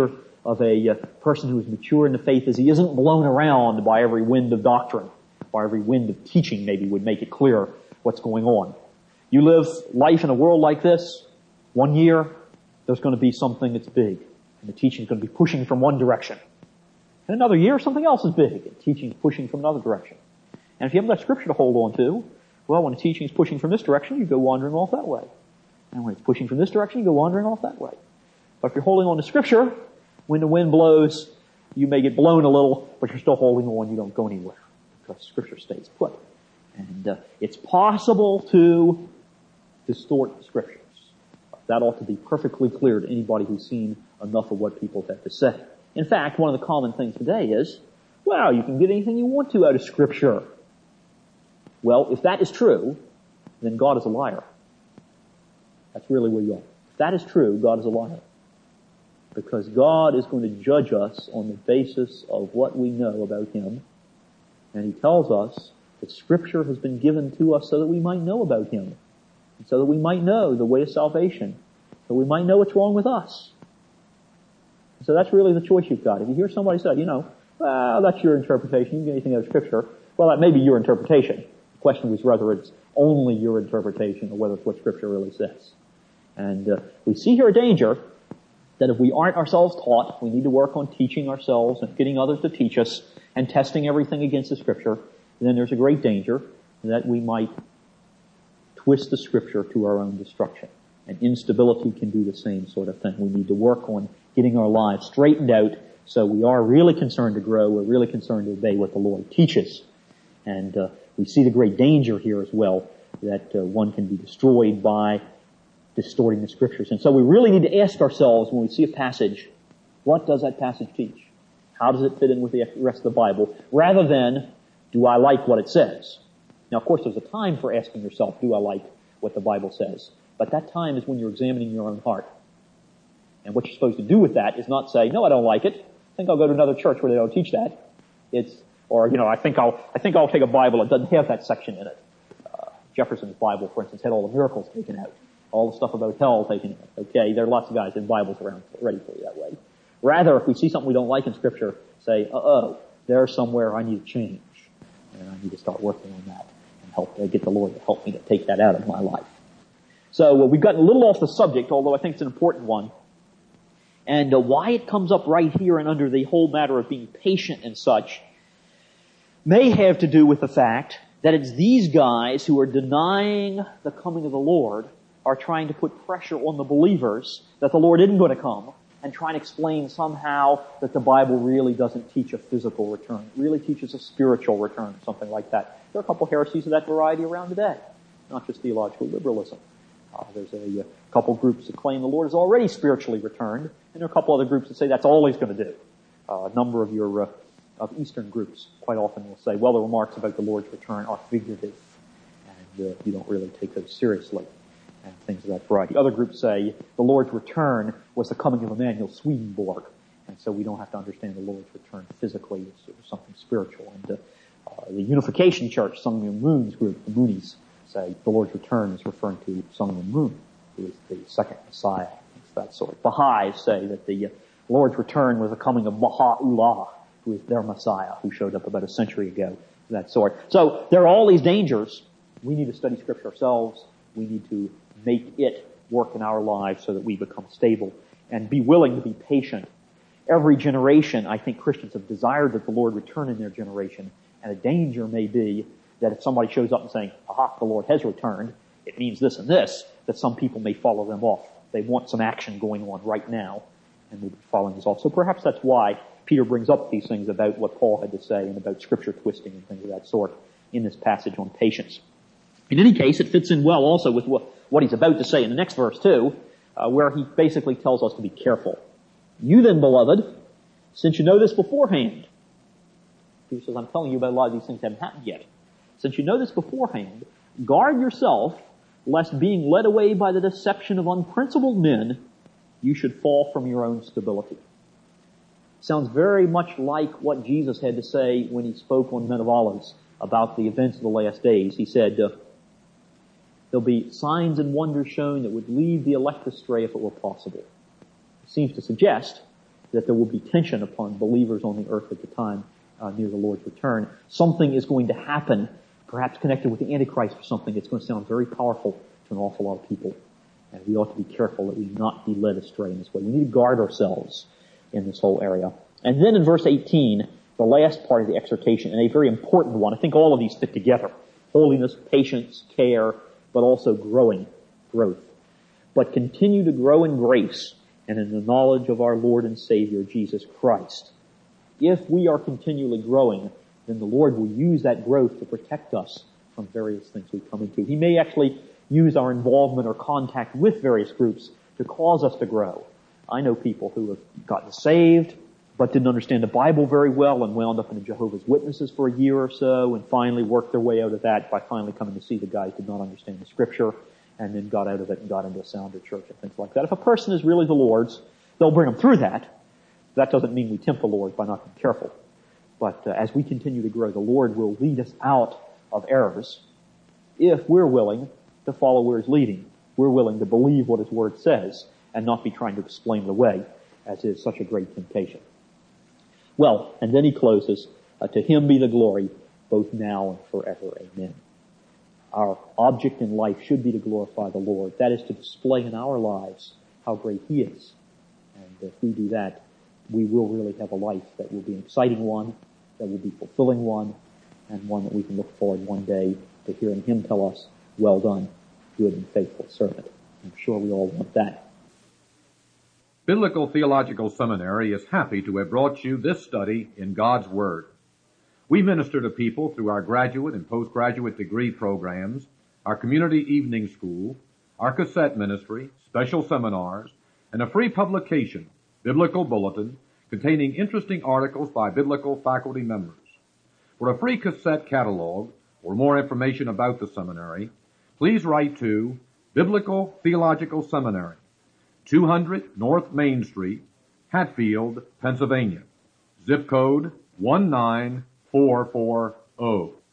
of a uh, person who is mature in the faith is he isn't blown around by every wind of doctrine, by every wind of teaching maybe would make it clear what's going on. You live life in a world like this, one year, there's going to be something that's big, and the teaching is going to be pushing from one direction. In another year, something else is big, and teaching is pushing from another direction. And if you haven't got Scripture to hold on to, well, when the teaching is pushing from this direction, you go wandering off that way. And when it's pushing from this direction, you go wandering off that way. But if you're holding on to Scripture, when the wind blows, you may get blown a little, but you're still holding on. You don't go anywhere because Scripture stays put. And uh, it's possible to distort the Scriptures. That ought to be perfectly clear to anybody who's seen enough of what people have to say. In fact, one of the common things today is, well, you can get anything you want to out of Scripture. Well, if that is true, then God is a liar. That's really where you are. If that is true, God is a liar. Because God is going to judge us on the basis of what we know about Him. And He tells us that Scripture has been given to us so that we might know about Him. And so that we might know the way of salvation. So we might know what's wrong with us. So that's really the choice you've got. If you hear somebody say, you know, well, that's your interpretation, you can get anything out of Scripture, well, that may be your interpretation. The question was whether it's only your interpretation or whether it's what Scripture really says. And uh, we see here a danger that if we aren't ourselves taught, we need to work on teaching ourselves and getting others to teach us and testing everything against the Scripture, then there's a great danger that we might twist the Scripture to our own destruction. And instability can do the same sort of thing. We need to work on getting our lives straightened out so we are really concerned to grow, we're really concerned to obey what the Lord teaches. And uh, we see the great danger here as well, that uh, one can be destroyed by distorting the Scriptures. And so we really need to ask ourselves when we see a passage, what does that passage teach? How does it fit in with the rest of the Bible? Rather than, do I like what it says? Now, of course, there's a time for asking yourself, do I like what the Bible says? But that time is when you're examining your own heart. And what you're supposed to do with that is not say, no, I don't like it. I think I'll go to another church where they don't teach that. It's, or, you know, I think I'll, I think I'll take a Bible that doesn't have that section in it. Uh, Jefferson's Bible, for instance, had all the miracles taken out. All the stuff about hell taken out. Okay, there are lots of guys in Bibles around ready for you that way. Rather, if we see something we don't like in Scripture, say, uh-oh, there's somewhere I need to change. And I need to start working on that and help uh, get the Lord to help me to take that out of my life. So uh, we've gotten a little off the subject, although I think it's an important one. And uh, why it comes up right here and under the whole matter of being patient and such may have to do with the fact that it's these guys who are denying the coming of the Lord are trying to put pressure on the believers that the Lord isn't going to come and trying to explain somehow that the Bible really doesn't teach a physical return. It really teaches a spiritual return, something like that. There are a couple heresies of that variety around today, not just theological liberalism. Uh, there's a, a couple groups that claim the Lord has already spiritually returned, and there are a couple other groups that say that's all He's going to do. Uh, a number of your uh, of Eastern groups quite often will say, well, the remarks about the Lord's return are figurative, and uh, you don't really take those seriously, and things of that variety. Other groups say the Lord's return was the coming of Emanuel Swedenborg, and so we don't have to understand the Lord's return physically. It's, it's something spiritual. And uh, uh, the Unification Church, Sun Myung Moon's group, the Moonies, say the Lord's return is referring to Sun Myung Moon, who is the second Messiah, things of that sort. Baha'is say that the uh, Lord's return was the coming of Baha'u'llah, who is their Messiah, who showed up about a century ago, that sort. So there are all these dangers. We need to study Scripture ourselves. We need to make it work in our lives so that we become stable and be willing to be patient. Every generation, I think Christians have desired that the Lord return in their generation, and a danger may be that if somebody shows up and saying, aha, the Lord has returned, it means this and this, that some people may follow them off. They want some action going on right now, and we'll be following this off. So perhaps that's why Peter brings up these things about what Paul had to say and about Scripture twisting and things of that sort in this passage on patience. In any case, it fits in well also with what, what he's about to say in the next verse too, uh, where he basically tells us to be careful. You then, beloved, since you know this beforehand, Peter says, I'm telling you about a lot of these things that haven't happened yet. Since you know this beforehand, guard yourself, lest being led away by the deception of unprincipled men, you should fall from your own stability. Sounds very much like what Jesus had to say when he spoke on the Mount of Olives about the events of the last days. He said, uh, there'll be signs and wonders shown that would lead the elect astray if it were possible. It seems to suggest that there will be tension upon believers on the earth at the time uh, near the Lord's return. Something is going to happen, perhaps connected with the Antichrist or something. It's going to sound very powerful to an awful lot of people. And we ought to be careful that we not be led astray in this way. We need to guard ourselves in this whole area. And then in verse eighteen, the last part of the exhortation, and a very important one. I think all of these fit together. Holiness, patience, care, but also growing, growth. But continue to grow in grace and in the knowledge of our Lord and Savior, Jesus Christ. If we are continually growing, then the Lord will use that growth to protect us from various things we come into. He may actually use our involvement or contact with various groups to cause us to grow. I know people who have gotten saved, but didn't understand the Bible very well and wound up in the Jehovah's Witnesses for a year or so and finally worked their way out of that by finally coming to see the guys who did not understand the Scripture and then got out of it and got into a sounder church and things like that. If a person is really the Lord's, they'll bring them through that. That doesn't mean we tempt the Lord by not being careful. But uh, as we continue to grow, the Lord will lead us out of errors if we're willing to follow where He's leading. We're willing to believe what His Word says and not be trying to explain it away, as is such a great temptation. Well, and then he closes, uh, to Him be the glory, both now and forever. Amen. Our object in life should be to glorify the Lord. That is to display in our lives how great He is. And if we do that, we will really have a life that will be an exciting one, that will be a fulfilling one, and one that we can look forward one day to hearing Him tell us, well done, good and faithful servant. I'm sure we all want that. Biblical Theological Seminary is happy to have brought you this study in God's Word. We minister to people through our graduate and postgraduate degree programs, our community evening school, our cassette ministry, special seminars, and a free publication, Biblical Bulletin, containing interesting articles by biblical faculty members. For a free cassette catalog or more information about the seminary, please write to Biblical Theological Seminary, two hundred North Main Street, Hatfield, Pennsylvania. Zip code one nine four four zero.